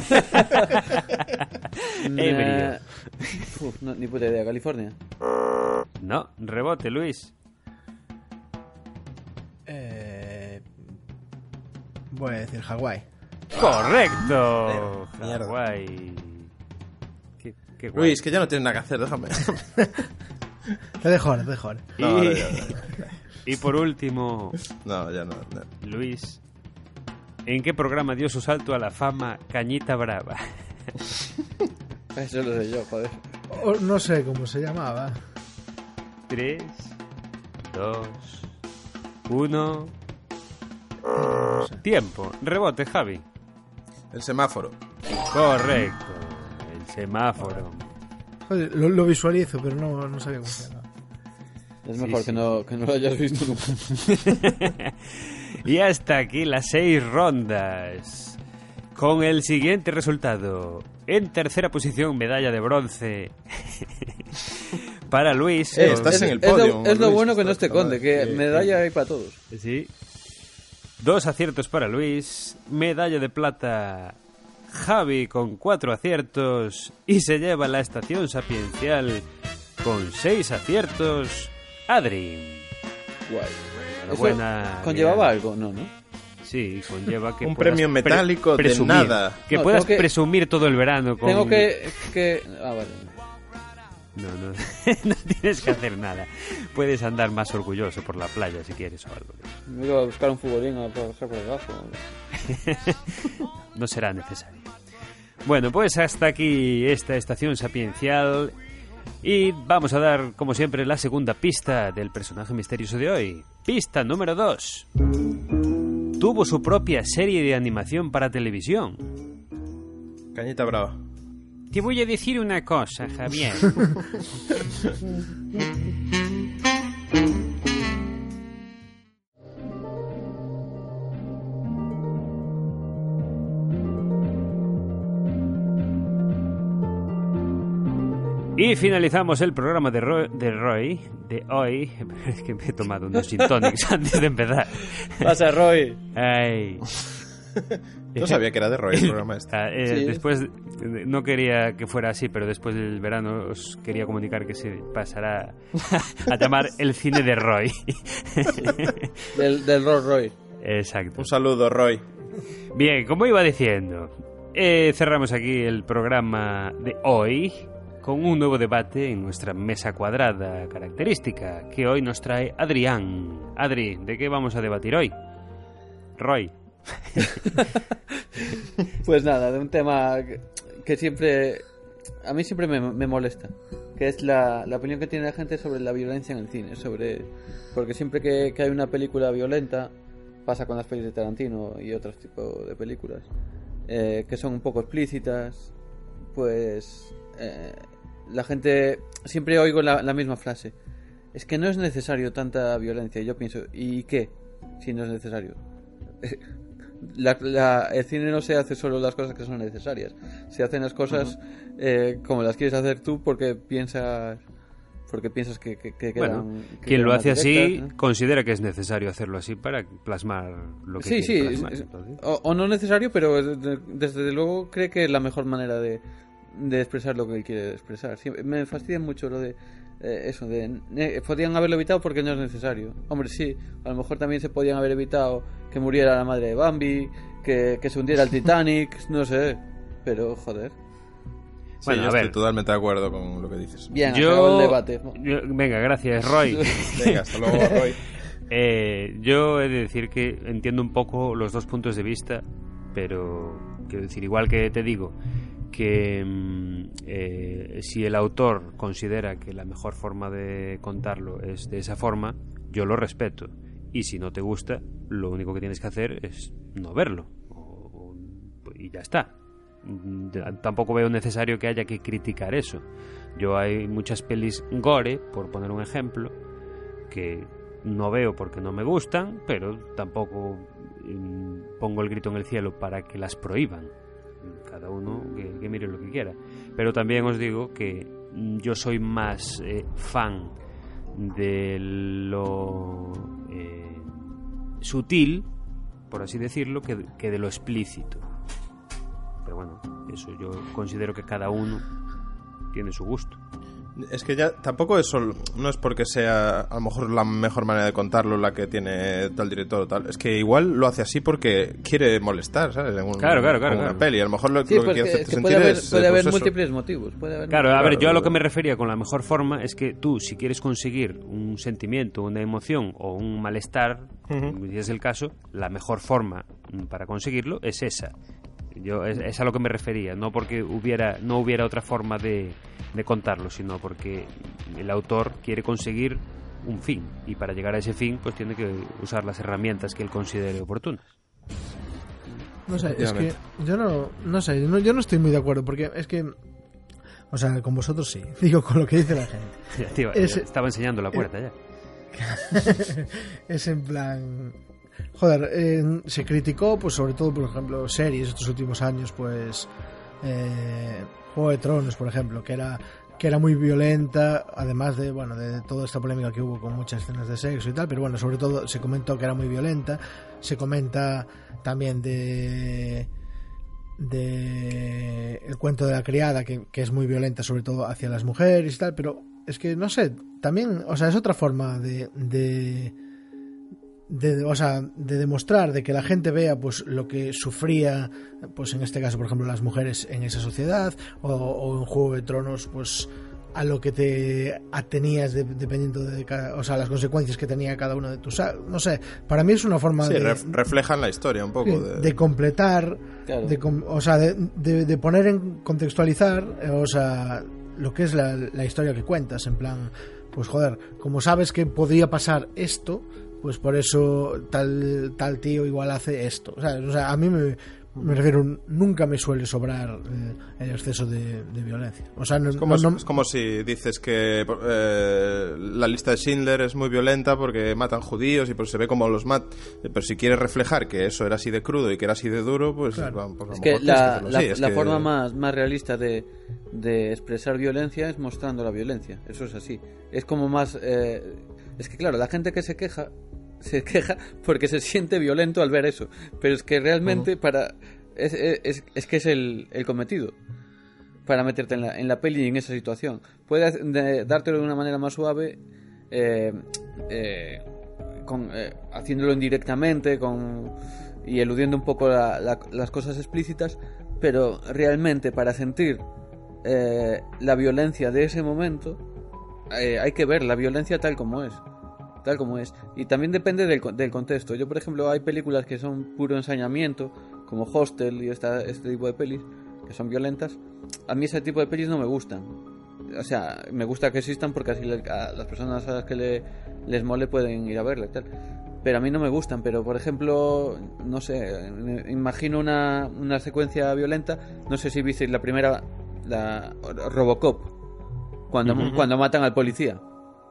Ebrio. Eh, uf, no, ni puta idea. California. No, rebote, Luis. Eh, voy a decir Hawái. ¡Correcto! Mierda. Hawái. Qué, qué guay. Luis, que ya no tienes nada que hacer, déjame. Te dejo ahora, te dejo ahora. Y, No, vale, ya, ya. y por último, No, ya no. no. Luis, ¿en qué programa dio su salto a la fama Cañita Brava? Eso lo sé yo, joder. O- no sé cómo se llamaba. Tres, dos, uno... Tiempo. Rebote, Javi. El semáforo. Correcto. El semáforo. Joder, lo, lo visualizo, pero no, no sabía cómo se llamaba. Es Sí, mejor sí. Que, no, que no lo hayas visto nunca. Y hasta aquí las seis rondas. Con el siguiente resultado. En tercera posición, medalla de bronce. Para Luis. Eh, con- estás es, en el es podio, lo, es lo Luis, bueno que no estás esté puta Conde, madre. que Sí, medalla hay para todos. Sí. Dos aciertos para Luis. Medalla de plata. Javi con cuatro aciertos. Y se lleva la estación sapiencial con seis aciertos. Adri. Guay. Enhorabuena, ¿Eso conllevaba Miguel. algo? No, ¿no? Sí, conlleva que Un puedas premio metálico de presumir, nada. Que No, puedas tengo que- presumir todo el verano con... Tengo que, que... Ah, vale. No, no, no tienes que hacer nada. Puedes andar más orgulloso por la playa si quieres o algo. Me iba a buscar un futbolín a pasar por debajo. No será necesario. Bueno, pues hasta aquí esta estación sapiencial. Y vamos a dar, como siempre, la segunda pista del personaje misterioso de hoy. Pista número dos. Tuvo su propia serie de animación para televisión. Cañita brava. Te voy a decir una cosa, Javier. Y finalizamos el programa de Roy, de Roy, de hoy. Es que me he tomado unos gin tonics antes de empezar. Pasa, Roy. Ay. No sabía que era de Roy el programa este. Ah, eh, Sí. Después, eh, no quería que fuera así, pero después del verano os quería comunicar que se pasará a llamar el cine de Roy. Del, del Rolls Roy. Exacto. Un saludo, Roy. Bien, como iba diciendo, eh, cerramos aquí el programa de hoy con un nuevo debate en nuestra mesa cuadrada característica que hoy nos trae Adrián. Adri, ¿de qué vamos a debatir hoy? Roy. Pues nada, de un tema que, que siempre... A mí siempre me, me molesta. Que es la, la opinión que tiene la gente sobre la violencia en el cine. Sobre Porque siempre que, que hay una película violenta, pasa con las pelis de Tarantino y otros tipos de películas, eh, que son un poco explícitas, pues... Eh, la gente... Siempre oigo la, la misma frase. Es que no es necesario tanta violencia. Y yo pienso, ¿y qué? Si no es necesario. La, la, el cine no se hace solo las cosas que son necesarias. Se hacen las cosas uh-huh. eh, como las quieres hacer tú porque piensas porque piensas que, que, que quedan... Bueno, que quien quedan lo hace más así directas, ¿no? considera que es necesario hacerlo así para plasmar lo que Sí, quiere sí, plasmar. es- Entonces, o, o no necesario, pero de- desde luego cree que es la mejor manera de, de expresar lo que él quiere expresar. Siempre- me fastidia mucho lo de eh, eso, de eh, podían haberlo evitado porque no es necesario. Hombre, sí, a lo mejor también se podían haber evitado que muriera la madre de Bambi, que, que se hundiera el Titanic, no sé, pero joder. Sí, Bueno, yo a ver. estoy totalmente de acuerdo con lo que dices. Bien, acabó yo, el debate. yo- venga, gracias, Roy. Venga, hasta luego, Roy. Eh, yo he de decir que entiendo un poco los dos puntos de vista, pero quiero decir, igual que te digo que mm, eh, si el autor considera que la mejor forma de contarlo es de esa forma, yo lo respeto. Y si no te gusta, lo único que tienes que hacer es no verlo. O- o- y ya está. Mm, Tampoco veo necesario que haya que criticar eso. Yo hay muchas pelis gore, por poner un ejemplo, que no veo porque no me gustan, pero tampoco mm, pongo el grito en el cielo para que las prohíban. Cada uno que, que mire lo que quiera. Pero también os digo que mm, yo soy más eh, fan de lo eh, sutil, por así decirlo, que, que de lo explícito. Pero bueno, eso yo considero que cada uno tiene su gusto. Es que ya tampoco es solo, no es porque sea a lo mejor la mejor manera de contarlo la que tiene tal director o tal. Es que igual lo hace así porque quiere molestar, ¿sabes? En un, claro, claro, claro. En una claro. peli. A lo mejor lo, Sí, lo que porque quiere es hacerte que puede sentir haber, es... puede eh, haber pues eso. múltiples motivos. Puede haber Claro, a ver, Claro, yo a lo claro. que me refería con la mejor forma es que tú, si quieres conseguir un sentimiento, una emoción o un malestar, Ujú. si es el caso, la mejor forma mm, para conseguirlo es esa. Yo es, es a lo que me refería, no porque hubiera no hubiera otra forma de, de contarlo, sino porque el autor quiere conseguir un fin y para llegar a ese fin pues tiene que usar las herramientas que él considere oportunas. No sé, es que Efectivamente. yo no, no sé, no, yo no estoy muy de acuerdo porque es que, o sea, con vosotros sí, digo con lo que dice la gente. Ya te iba- Ese- ya estaba enseñando la puerta ya. Es en plan, joder, eh, se criticó, pues sobre todo, por ejemplo, series estos últimos años, pues eh, Juego de Tronos, por ejemplo, que era que era muy violenta, además de, bueno, de toda esta polémica que hubo con muchas escenas de sexo y tal, pero bueno, sobre todo se comentó que era muy violenta, se comenta también de de el cuento de la criada, que, que es muy violenta sobre todo hacia las mujeres y tal, pero es que no sé, también, o sea, es otra forma de, de de, o sea, de demostrar, de que la gente vea pues lo que sufría, pues en este caso por ejemplo las mujeres en esa sociedad, o, o en Juego de Tronos pues a lo que te atenías de, dependiendo de cada, o sea, las consecuencias que tenía cada uno de tus, no sé, para mí es una forma Sí, de ref- reflejan la historia un poco. de, De, de completar, Claro. de, com- o sea, de, de, de poner en contextualizar, eh, o sea, lo que es la, la historia que cuentas, en plan, pues joder, como sabes que podría pasar esto, pues por eso tal tal tío igual hace esto, o sea, o sea a mí me, me refiero, nunca me suele sobrar eh, el exceso de, de violencia, o sea, no, Es como, no- no- es como si dices que eh, la lista de Schindler es muy violenta porque matan judíos y pues se ve como los mat... Pero si quieres reflejar que eso era así de crudo y que era así de duro, pues, Claro. bueno, pues a lo Es que mejor tienes la, hacerlo la, así, es la que- forma más, más realista de, de expresar violencia es mostrando la violencia. Eso es así. Es como más... eh, es que claro, la gente que se queja se queja porque se siente violento al ver eso. Pero es que realmente para es, es, es que es el, el cometido para meterte en la, en la peli y en esa situación. Puede de, dártelo de una manera más suave, eh, eh, con, eh, haciéndolo indirectamente con, y eludiendo un poco la, la, las cosas explícitas, pero realmente para sentir eh, la violencia de ese momento eh, hay que ver la violencia tal como es. Tal como es. Y también depende del, del contexto. Yo, por ejemplo, hay películas que son puro ensañamiento, como Hostel y esta, este tipo de pelis, que son violentas. A mí ese tipo de pelis no me gustan. O sea, me gusta que existan porque así le, a las personas a las que le, les mole pueden ir a verla y tal. Pero a mí no me gustan. Pero, por ejemplo, no sé, me imagino una, una secuencia violenta. No sé si visteis la primera, la Robocop, cuando, Ujú. cuando matan al policía.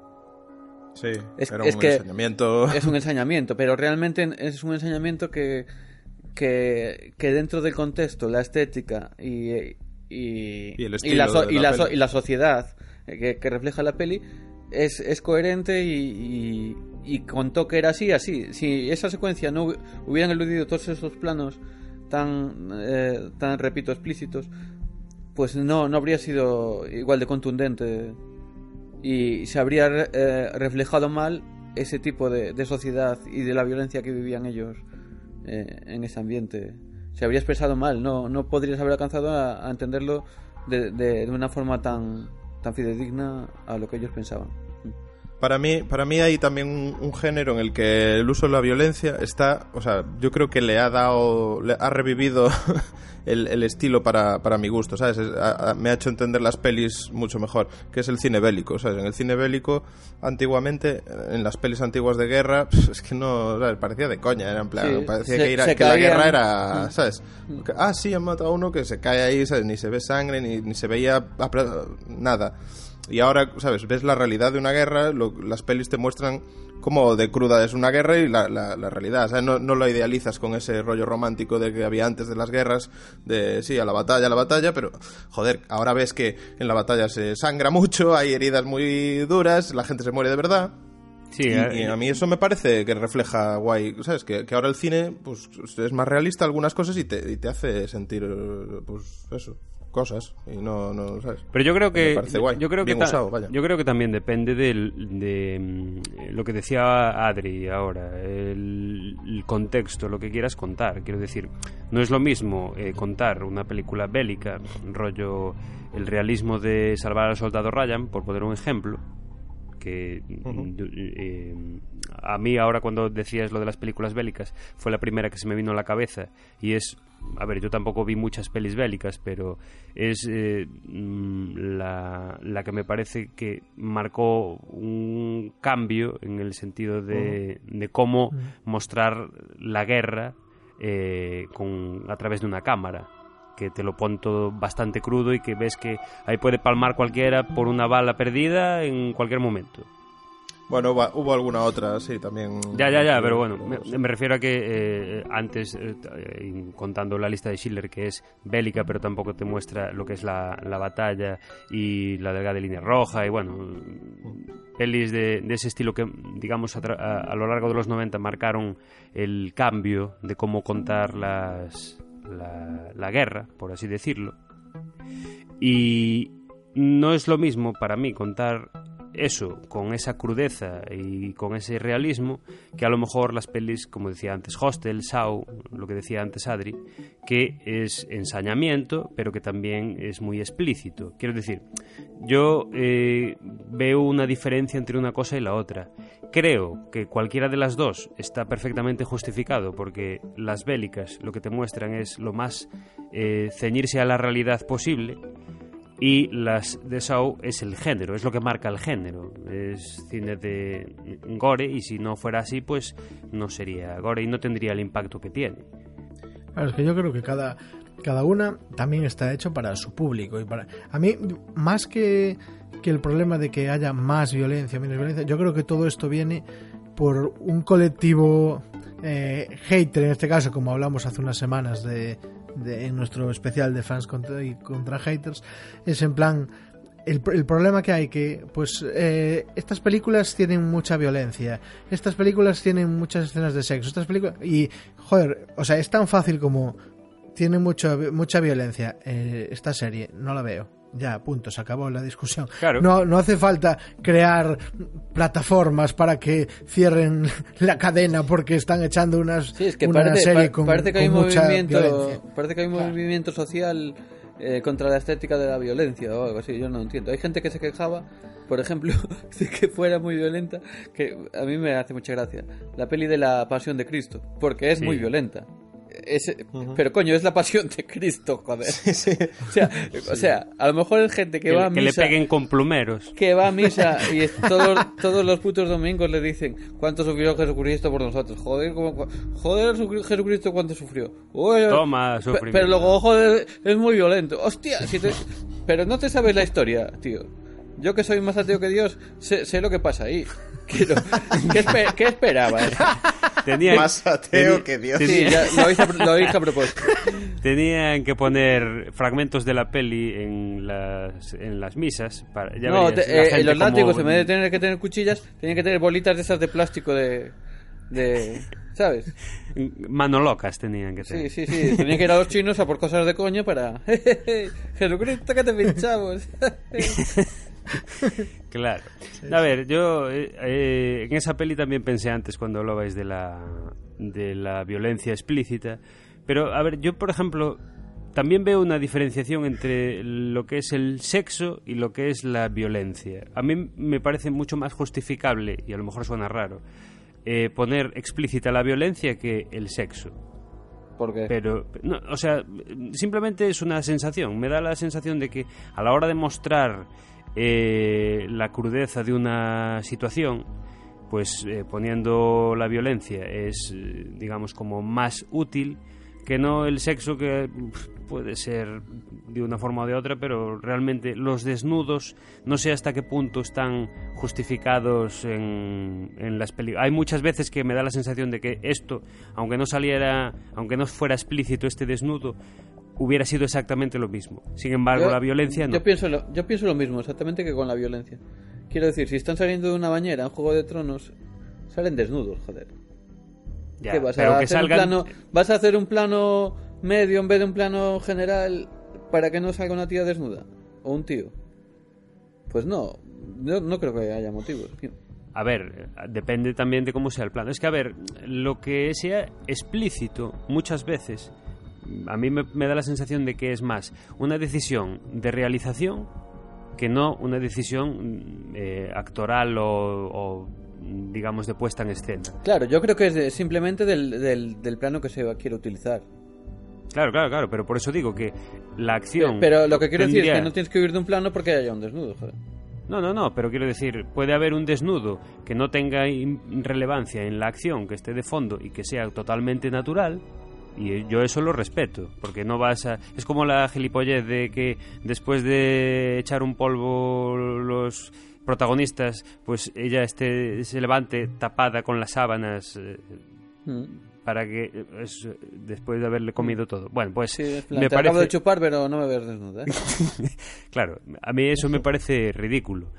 Sí, Es- era es un que- ensañamiento. Es un ensañamiento, pero realmente es un ensañamiento que, que, que dentro del contexto, la estética y, y, Y el y estilo la, so- de y, la la so- peli. y la sociedad que, que refleja la peli es, es coherente y, y, y contó que era así, así. Si esa secuencia no hubi- hubieran eludido todos esos planos tan, eh, tan repito, explícitos, pues no, no habría sido igual de contundente y se habría eh, reflejado mal ese tipo de, de sociedad y de la violencia que vivían ellos eh, en ese ambiente. Se habría expresado mal, no, no podrías haber alcanzado a, a entenderlo de, de, de una forma tan, tan fidedigna a lo que ellos pensaban. Para mí, para mí hay también un, un género en el que el uso de la violencia está, o sea, yo creo que le ha dado, le ha revivido el, el estilo para, para mi gusto, ¿sabes? Es- a- a- me ha hecho entender las pelis mucho mejor, que es el cine bélico, ¿sabes? En el cine bélico, antiguamente, en las pelis antiguas de guerra, pf, es que no, ¿sabes? Parecía de coña, era en plan, Sí, parecía se- que, ir a- se que la caían. guerra era, ¿sabes? Que, ah, sí, han matado a uno que se cae ahí, ¿sabes? Ni se ve sangre, ni, ni se veía apla- nada. Y ahora, ¿sabes? Ves la realidad de una guerra, lo- las pelis te muestran cómo de cruda es una guerra y la, la, la realidad. ¿Sabes? No, no lo idealizas con ese rollo romántico de que había antes de las guerras, de sí, a la batalla, a la batalla, pero, joder, ahora ves que en la batalla se sangra mucho, hay heridas muy duras, la gente se muere de verdad. Sí, y, eh, y a mí eso me parece que refleja guay, ¿sabes? Que, que ahora el cine pues es más realista algunas cosas y te, y te hace sentir, pues eso, cosas y no, no ¿sabes? Pero yo creo que Me parece guay, yo creo bien que ta- usado, vaya. yo creo que también depende del, de mm, lo que decía Adri ahora, el, el contexto, lo que quieras contar. Quiero decir, no es lo mismo eh, contar una película bélica, rollo el realismo de Salvar al soldado Ryan, por poner un ejemplo, que Uh-huh. eh, a mí ahora cuando decías lo de las películas bélicas fue la primera que se me vino a la cabeza, y es, a ver, yo tampoco vi muchas pelis bélicas, pero es eh, la, la que me parece que marcó un cambio en el sentido de, uh-huh. de cómo uh-huh. mostrar la guerra eh, con, a través de una cámara, que te lo pone todo bastante crudo y que ves que ahí puede palmar cualquiera por una bala perdida en cualquier momento. Bueno, hubo, hubo alguna otra, sí, también. Ya, ya, ya, pero bueno, me, me refiero a que eh, antes, eh, contando la lista de Schindler, que es bélica, pero tampoco te muestra lo que es la, la batalla y la delgada línea roja, y bueno, pelis de, de ese estilo que, digamos, a, a, a lo largo de los noventa marcaron el cambio de cómo contar las... La, la guerra, por así decirlo, y no es lo mismo para mí contar eso con esa crudeza y con ese realismo que a lo mejor las pelis, como decía antes Hostel, Saw, lo que decía antes Adri, que es ensañamiento pero que también es muy explícito. Quiero decir, yo eh, veo una diferencia entre una cosa y la otra. Creo que cualquiera de las dos está perfectamente justificado, porque las bélicas lo que te muestran es lo más eh, ceñirse a la realidad posible, y las de Saw es el género, es lo que marca el género, es cine de gore, y si no fuera así pues no sería gore y no tendría el impacto que tiene. Claro, es que yo creo que cada, cada una también está hecho para su público, y para a mí, más que, que el problema de que haya más violencia o menos violencia, yo creo que todo esto viene por un colectivo eh, hater, en este caso, como hablamos hace unas semanas de, de en nuestro especial de fans contra, contra haters, es en plan el, el problema que hay que pues eh, estas películas tienen mucha violencia, estas películas tienen muchas escenas de sexo, estas películas, y joder, o sea, es tan fácil como tiene mucho, mucha violencia eh, esta serie, no la veo. Ya, punto, se acabó la discusión. Claro. No, no hace falta crear plataformas para que cierren la cadena porque están echando unas, sí, es que una parece, serie pa- con, parece que hay con un mucha movimiento, violencia. parece que hay un Claro. movimiento social eh, contra la estética de la violencia o algo así. Yo no entiendo. Hay gente que se quejaba, por ejemplo, de que fuera muy violenta, que a mí me hace mucha gracia. La peli de la Pasión de Cristo, porque es sí. muy violenta. Es, uh-huh. Pero coño, es la pasión de Cristo, joder. Sí, sí. O sea, o sea, a lo mejor es gente que, que va a que misa, le peguen con plumeros, que va a misa y es- todos, todos los putos domingos le dicen cuánto sufrió Jesucristo por nosotros. Joder, como, joder, Jesucristo cuánto sufrió. Uy, toma pe- sufrimiento. pero luego, joder, es muy violento. Hostia, si te- pero no te sabes la historia, tío. Yo que soy más ateo que Dios, sé, sé lo que pasa ahí. Quiero, ¿qué, espe- ¿Qué esperabas? Tenían, Más ateo teni- que Dios. Sí, tenía- ya, lo hice, a- lo hice a propósito. tenían que poner fragmentos de la peli en las, en las misas. Para, ya No, verías te- la eh, gente los como- látigos, en vez de tener que tener cuchillas, tenían que tener bolitas de esas de plástico de... de ¿sabes? Mano locas tenían que ser. Sí, sí, sí. Tenían que ir a los chinos a por cosas de coño para... Jesucristo, que te pinchamos. Claro. A ver, yo eh, eh, en esa peli también pensé antes cuando hablabais de la, de la violencia explícita. Pero, a ver, yo, por ejemplo, también veo una diferenciación entre lo que es el sexo y lo que es la violencia. A mí me parece mucho más justificable, y a lo mejor suena raro, eh, poner explícita la violencia que el sexo. ¿Por qué? Pero, no, o sea, simplemente es una sensación. Me da la sensación de que a la hora de mostrar eh, la crudeza de una situación, pues eh, poniendo la violencia es, eh, digamos, como más útil que no el sexo, que pf, puede ser de una forma o de otra, pero realmente los desnudos no sé hasta qué punto están justificados en, en las películas. Hay muchas veces que me da la sensación de que esto, aunque no saliera, aunque no fuera explícito este desnudo, hubiera sido exactamente lo mismo. Sin embargo, Yo- la violencia no. Yo pienso, lo, yo pienso lo mismo, exactamente, que con la violencia. Quiero decir, si están saliendo de una bañera en Juego de Tronos, salen desnudos, joder. Ya, ¿Qué vas pero a que hacer salgan... un plano, vas a hacer un plano medio en vez de un plano general para que no salga una tía desnuda? ¿O un tío? Pues no, no, no creo que haya motivos. A ver, depende también de cómo sea el plano. Es que, a ver, lo que sea explícito muchas veces, a mí me, me da la sensación de que es más una decisión de realización que no una decisión eh, actoral o, o, digamos, de puesta en escena. Claro, yo creo que es de, simplemente del, del, del plano que se quiere utilizar. Claro, claro, claro, pero por eso digo que la acción... Pero lo que quiero tendría... decir es que no tienes que huir de un plano porque haya un desnudo, joder. No, no, no, pero quiero decir, puede haber un desnudo que no tenga relevancia en la acción, que esté de fondo y que sea totalmente natural, y yo eso lo respeto, porque no vas a... Es como la gilipollez de que después de echar un polvo los protagonistas, pues ella esté, se levante tapada con las sábanas... Eh, mm. para que es, después de haberle comido todo. Bueno, pues sí, es plan, me te parece... acabo de chupar, pero no me ves desnuda, ¿eh? Claro, a mí eso me parece ridículo.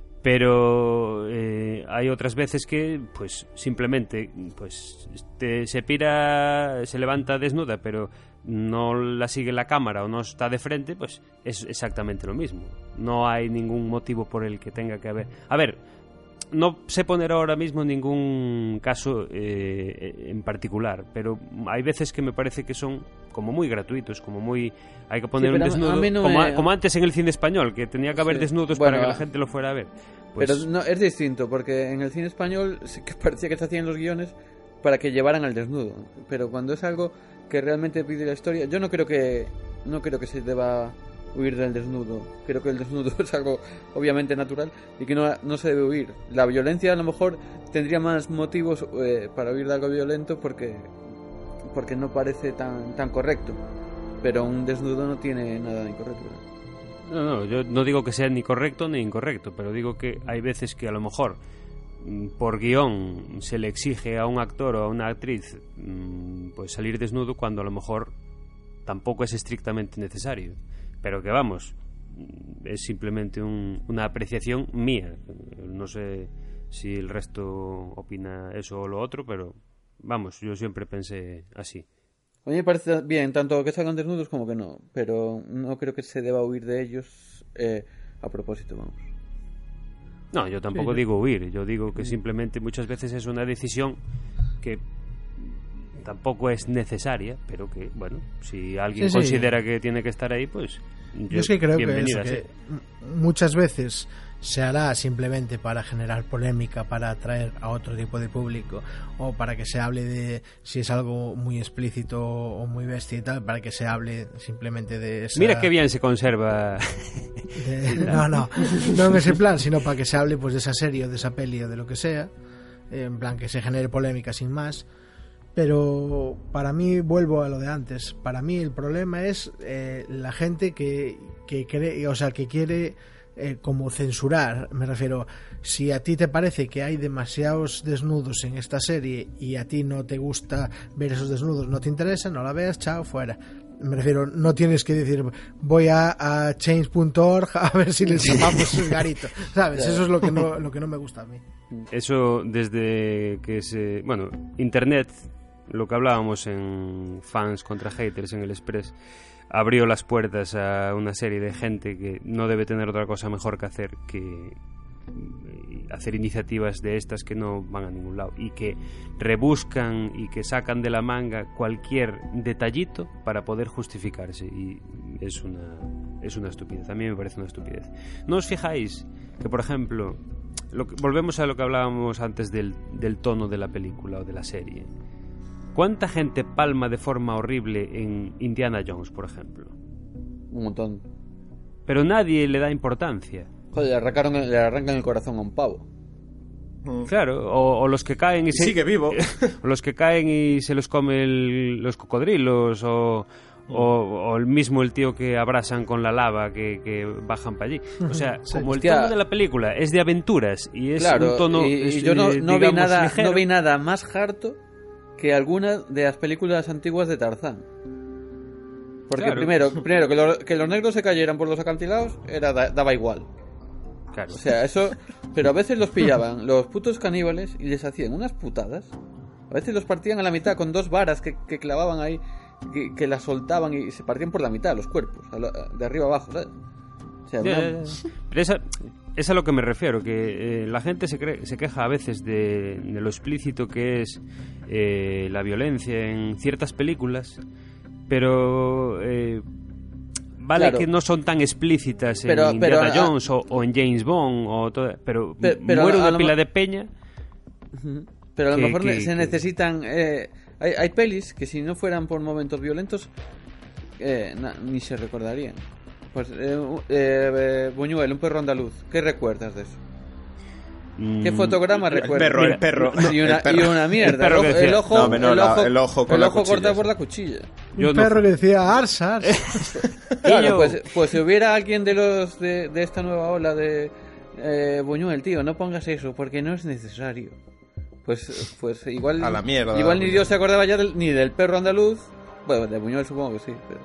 Pero eh, hay otras veces que, pues, simplemente, pues, te, se pira, se levanta desnuda, pero no la sigue la cámara o no está de frente, pues es exactamente lo mismo. No hay ningún motivo por el que tenga que haber... A ver... No sé poner ahora mismo ningún caso eh, en particular, pero hay veces que me parece que son como muy gratuitos, como muy... Hay que poner sí, un desnudo, no como, me... como antes en el cine español, que tenía que haber sí. desnudos bueno, para que la gente lo fuera a ver. Pues... Pero no, es distinto, porque en el cine español sí que parecía que se hacían los guiones para que llevaran al desnudo, pero cuando es algo que realmente pide la historia, yo no creo que no creo que se deba... huir del desnudo. Creo que el desnudo es algo obviamente natural y que no, no se debe huir. La violencia a lo mejor tendría más motivos eh, para huir de algo violento porque porque no parece tan tan correcto, pero un desnudo no tiene nada de incorrecto. No, no, yo no digo que sea ni correcto ni incorrecto, pero digo que hay veces que a lo mejor por guión se le exige a un actor o a una actriz pues salir desnudo cuando a lo mejor tampoco es estrictamente necesario. Pero que vamos, es simplemente un, una apreciación mía. No sé si el resto opina eso o lo otro, pero vamos, yo siempre pensé así. A mí me parece bien, tanto que salgan desnudos como que no, pero no creo que se deba huir de ellos eh, a propósito, vamos. No, yo tampoco sí, digo huir, yo digo que simplemente muchas veces es una decisión que tampoco es necesaria, pero que, bueno, si alguien sí, considera sí. que tiene que estar ahí, pues yo, yo es que creo que, eso, sí. que muchas veces se hará simplemente para generar polémica, para atraer a otro tipo de público, o para que se hable de si es algo muy explícito o muy bestia y tal, para que se hable simplemente de esa... Mira qué bien se conserva. De... No, no, no en ese plan, sino para que se hable pues de esa serie o de esa peli o de lo que sea, en plan que se genere polémica sin más. Pero para mí, vuelvo a lo de antes, para mí el problema es eh, la gente que, que cree, o sea, que quiere eh, como censurar, me refiero, si a ti te parece que hay demasiados desnudos en esta serie y a ti no te gusta ver esos desnudos, no te interesa, no la veas, chao, fuera. Me refiero, no tienes que decir voy a, a change punto org a ver si les llamamos el garito, ¿sabes? Eso es lo que no, lo que no me gusta a mí. Eso desde que se... Bueno, Internet... Lo que hablábamos en Fans contra Haters en el Express abrió las puertas a una serie de gente que no debe tener otra cosa mejor que hacer que hacer iniciativas de estas que no van a ningún lado y que rebuscan y que sacan de la manga cualquier detallito para poder justificarse, y es una, es una estupidez. A mí me parece una estupidez. ¿No os fijáis que, por ejemplo, lo que, volvemos a lo que hablábamos antes del, del tono de la película o de la serie? ¿Cuánta gente palma de forma horrible en Indiana Jones, por ejemplo? Un montón. Pero nadie le da importancia. Joder, le arrancaron, le arrancan el corazón a un pavo. Mm. Claro, o, o los que caen y se... Sigue vivo. O los que caen y se los come el, los cocodrilos, o, mm. o, o el mismo el tío que abrasan con la lava que, que bajan para allí. O sea, sí. como el Hostia. tono de la película es de aventuras y es claro, un tono... Y, y es, yo no, eh, no, digamos, vi nada, ligero. no vi nada más harto que alguna de las películas antiguas de Tarzán. Porque claro. primero, primero que, lo, que los negros se cayeran por los acantilados era daba igual. Claro. O sea, eso... Pero a veces los pillaban los putos caníbales y les hacían unas putadas. A veces los partían a la mitad con dos varas que, que clavaban ahí, que, que las soltaban y se partían por la mitad los cuerpos, a lo- de arriba abajo, ¿sabes? O sea, Ya, una- ya, ya. Pero esa, es a lo que me refiero, que eh, la gente se, cree- se queja a veces de, de lo explícito que es eh, la violencia en ciertas películas, pero eh, vale Claro. que no son tan explícitas Pero- en pero Indiana a- Jones o, o en James Bond, o todo, pero, Pe- pero muere a una lo pila mo- de peña. Pero a lo que- mejor que- se que- necesitan... Eh, hay, hay pelis que si no fueran por momentos violentos, eh, na- ni se recordarían. Pues, eh, u- eh, eh, Buñuel, un perro andaluz. ¿Qué recuerdas de eso? ¿Qué Mm, fotograma El recuerdas? perro, Mira, el perro. Y una, el perro. y una mierda. El perro que el, decía- ojo, No, no, el la- ojo, el ojo con el la ojo cuchilla, cortado sí. por la cuchilla. Yo Un no perro fui- que decía Ars, Ars. Claro, yo- pues, pues si hubiera alguien de los de, de esta nueva ola de eh, Buñuel, tío, no pongas eso porque no es necesario. Pues, pues igual A la mierda, igual ni Buñuel. Dios se acordaba ya del- ni del perro andaluz. Bueno, de Buñuel supongo que sí. Pero...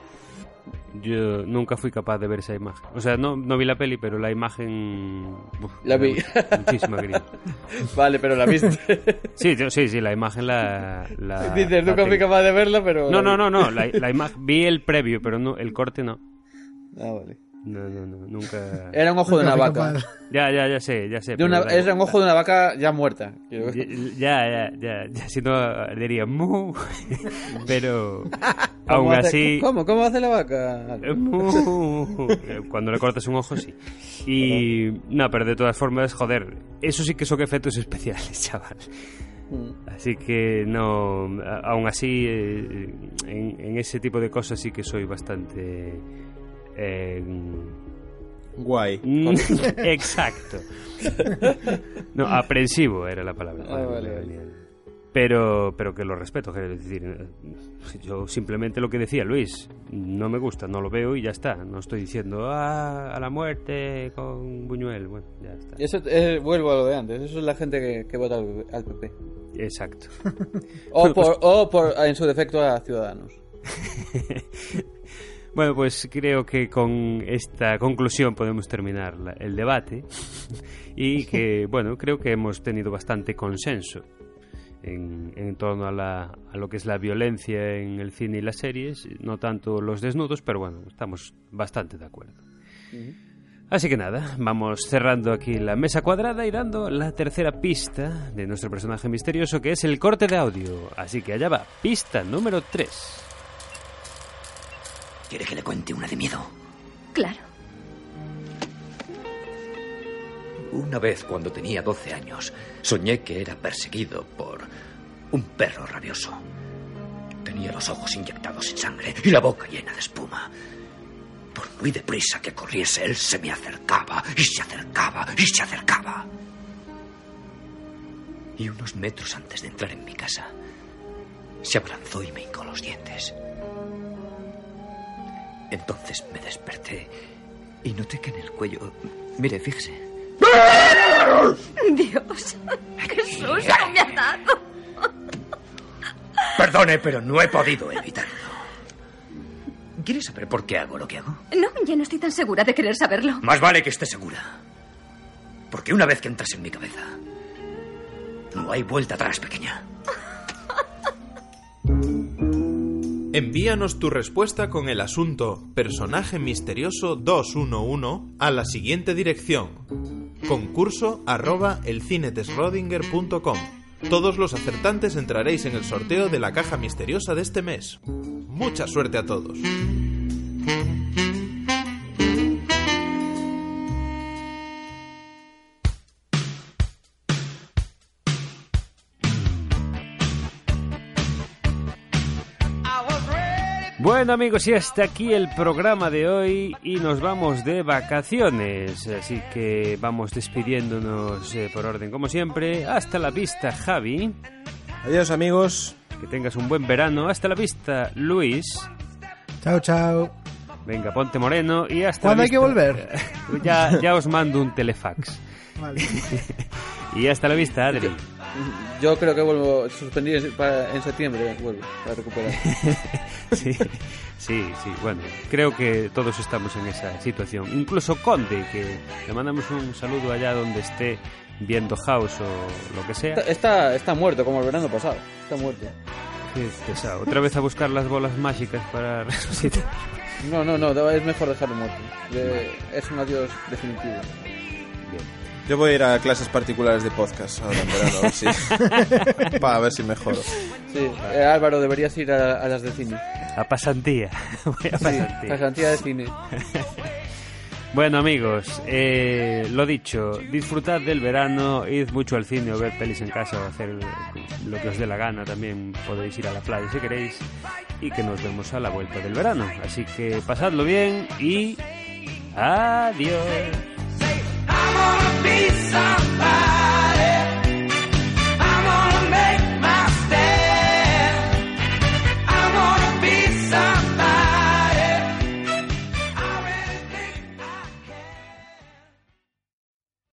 Yo nunca fui capaz de ver esa imagen. O sea, no, no vi la peli, pero la imagen... uf, La me vi. da muchísima grima. Vale, pero la viste. Sí, yo- sí, sí, la imagen la... la Dices, la nunca tengo. fui capaz de verla, pero... No, no, no, no, la, la imagen... Vi el previo, pero no, el corte no. Ah, vale. No, no, no, nunca... Era un ojo de una Nunca fui vaca. capaz. Ya, ya, ya sé, ya sé. De pero una, da era igual. un ojo de una vaca ya muerta. Quiero- Ya, ya, ya, ya, si no diría mu, pero ¿Cómo aún hace- así... ¿Cómo? ¿Cómo hace la vaca? Mu. Cuando le cortas un ojo, sí. Y no, pero de todas formas, joder, eso sí que son efectos especiales, chaval. Mm. Así que no, a- aún así, eh, en, en ese tipo de cosas sí que soy bastante... eh, Guay. mm, exacto. No, aprensivo era la palabra. Ah, vale, vale. Pero, pero que lo respeto, quiero decir, eh, yo simplemente lo que decía Luis, no me gusta, no lo veo y ya está. No estoy diciendo ah, a la muerte con Buñuel, bueno, ya está. Eso, eh, vuelvo a lo de antes. Eso es la gente que, que vota al, al P P. Exacto. O, por, o por, en su defecto, a Ciudadanos. Bueno, pues creo que con esta conclusión podemos terminar la- el debate y que, bueno, creo que hemos tenido bastante consenso en, en torno a, la, a lo que es la violencia en el cine y las series, no tanto los desnudos, pero bueno, estamos bastante de acuerdo. Así que nada, vamos cerrando aquí la mesa cuadrada y dando la tercera pista de nuestro personaje misterioso, que es el corte de audio. Así que allá va, pista número tres. ¿Quiere que le cuente una de miedo? Claro. Una vez, cuando tenía doce años, soñé que era perseguido por un perro rabioso. Tenía los ojos inyectados en sangre y la boca llena de espuma. Por muy deprisa que corriese, él se me acercaba y se acercaba y se acercaba. Y unos metros antes de entrar en mi casa, se abalanzó y me hincó los dientes. Entonces me desperté y noté que en el cuello... Mire, fíjese. Dios, qué susto me ha dado. Perdone, pero no he podido evitarlo. ¿Quiere saber por qué hago lo que hago? No, ya no estoy tan segura de querer saberlo. Más vale que esté segura. Porque una vez que entras en mi cabeza, no hay vuelta atrás, pequeña. Envíanos tu respuesta con el asunto Personaje Misterioso doscientos once a la siguiente dirección: concurso arroba elcinetesrodinger punto com. Todos los acertantes entraréis en el sorteo de la caja misteriosa de este mes. Mucha suerte a todos. Bueno amigos, y hasta aquí el programa de hoy y nos vamos de vacaciones, así que vamos despidiéndonos eh, por orden como siempre. Hasta la vista, Javi. Adiós, amigos. Que tengas un buen verano. Hasta la vista, Luis. Chao, chao. Venga, ponte moreno y hasta ¿Cuándo la hay que vista. volver? Ya, ya os mando un telefax. Vale. Y hasta la vista, Adri. Yo creo que vuelvo, suspendí en, para, en septiembre, vuelvo a recuperar. Sí, sí, sí, bueno, creo que todos estamos en esa situación. Incluso Conde, que le mandamos un saludo allá donde esté viendo House o lo que sea. Está, está, está muerto, como el verano pasado. Está muerto. Qué pesado. Otra vez a buscar las bolas mágicas para resucitar. No, no, no, es mejor dejarlo muerto. De, es un adiós definitivo. Bien. Yo voy a ir a clases particulares de podcast ahora en verano, a ver si, para ver si mejoro. Sí, eh, Álvaro, deberías ir a, a las de cine. A pasantía. Voy a pasantía. Sí, pasantía de cine. Bueno, amigos, eh, lo dicho, disfrutad del verano, id mucho al cine o ver pelis en casa o hacer lo que os dé la gana. También podéis ir a la playa si queréis, y que nos vemos a la vuelta del verano. Así que pasadlo bien y adiós. Be somebody.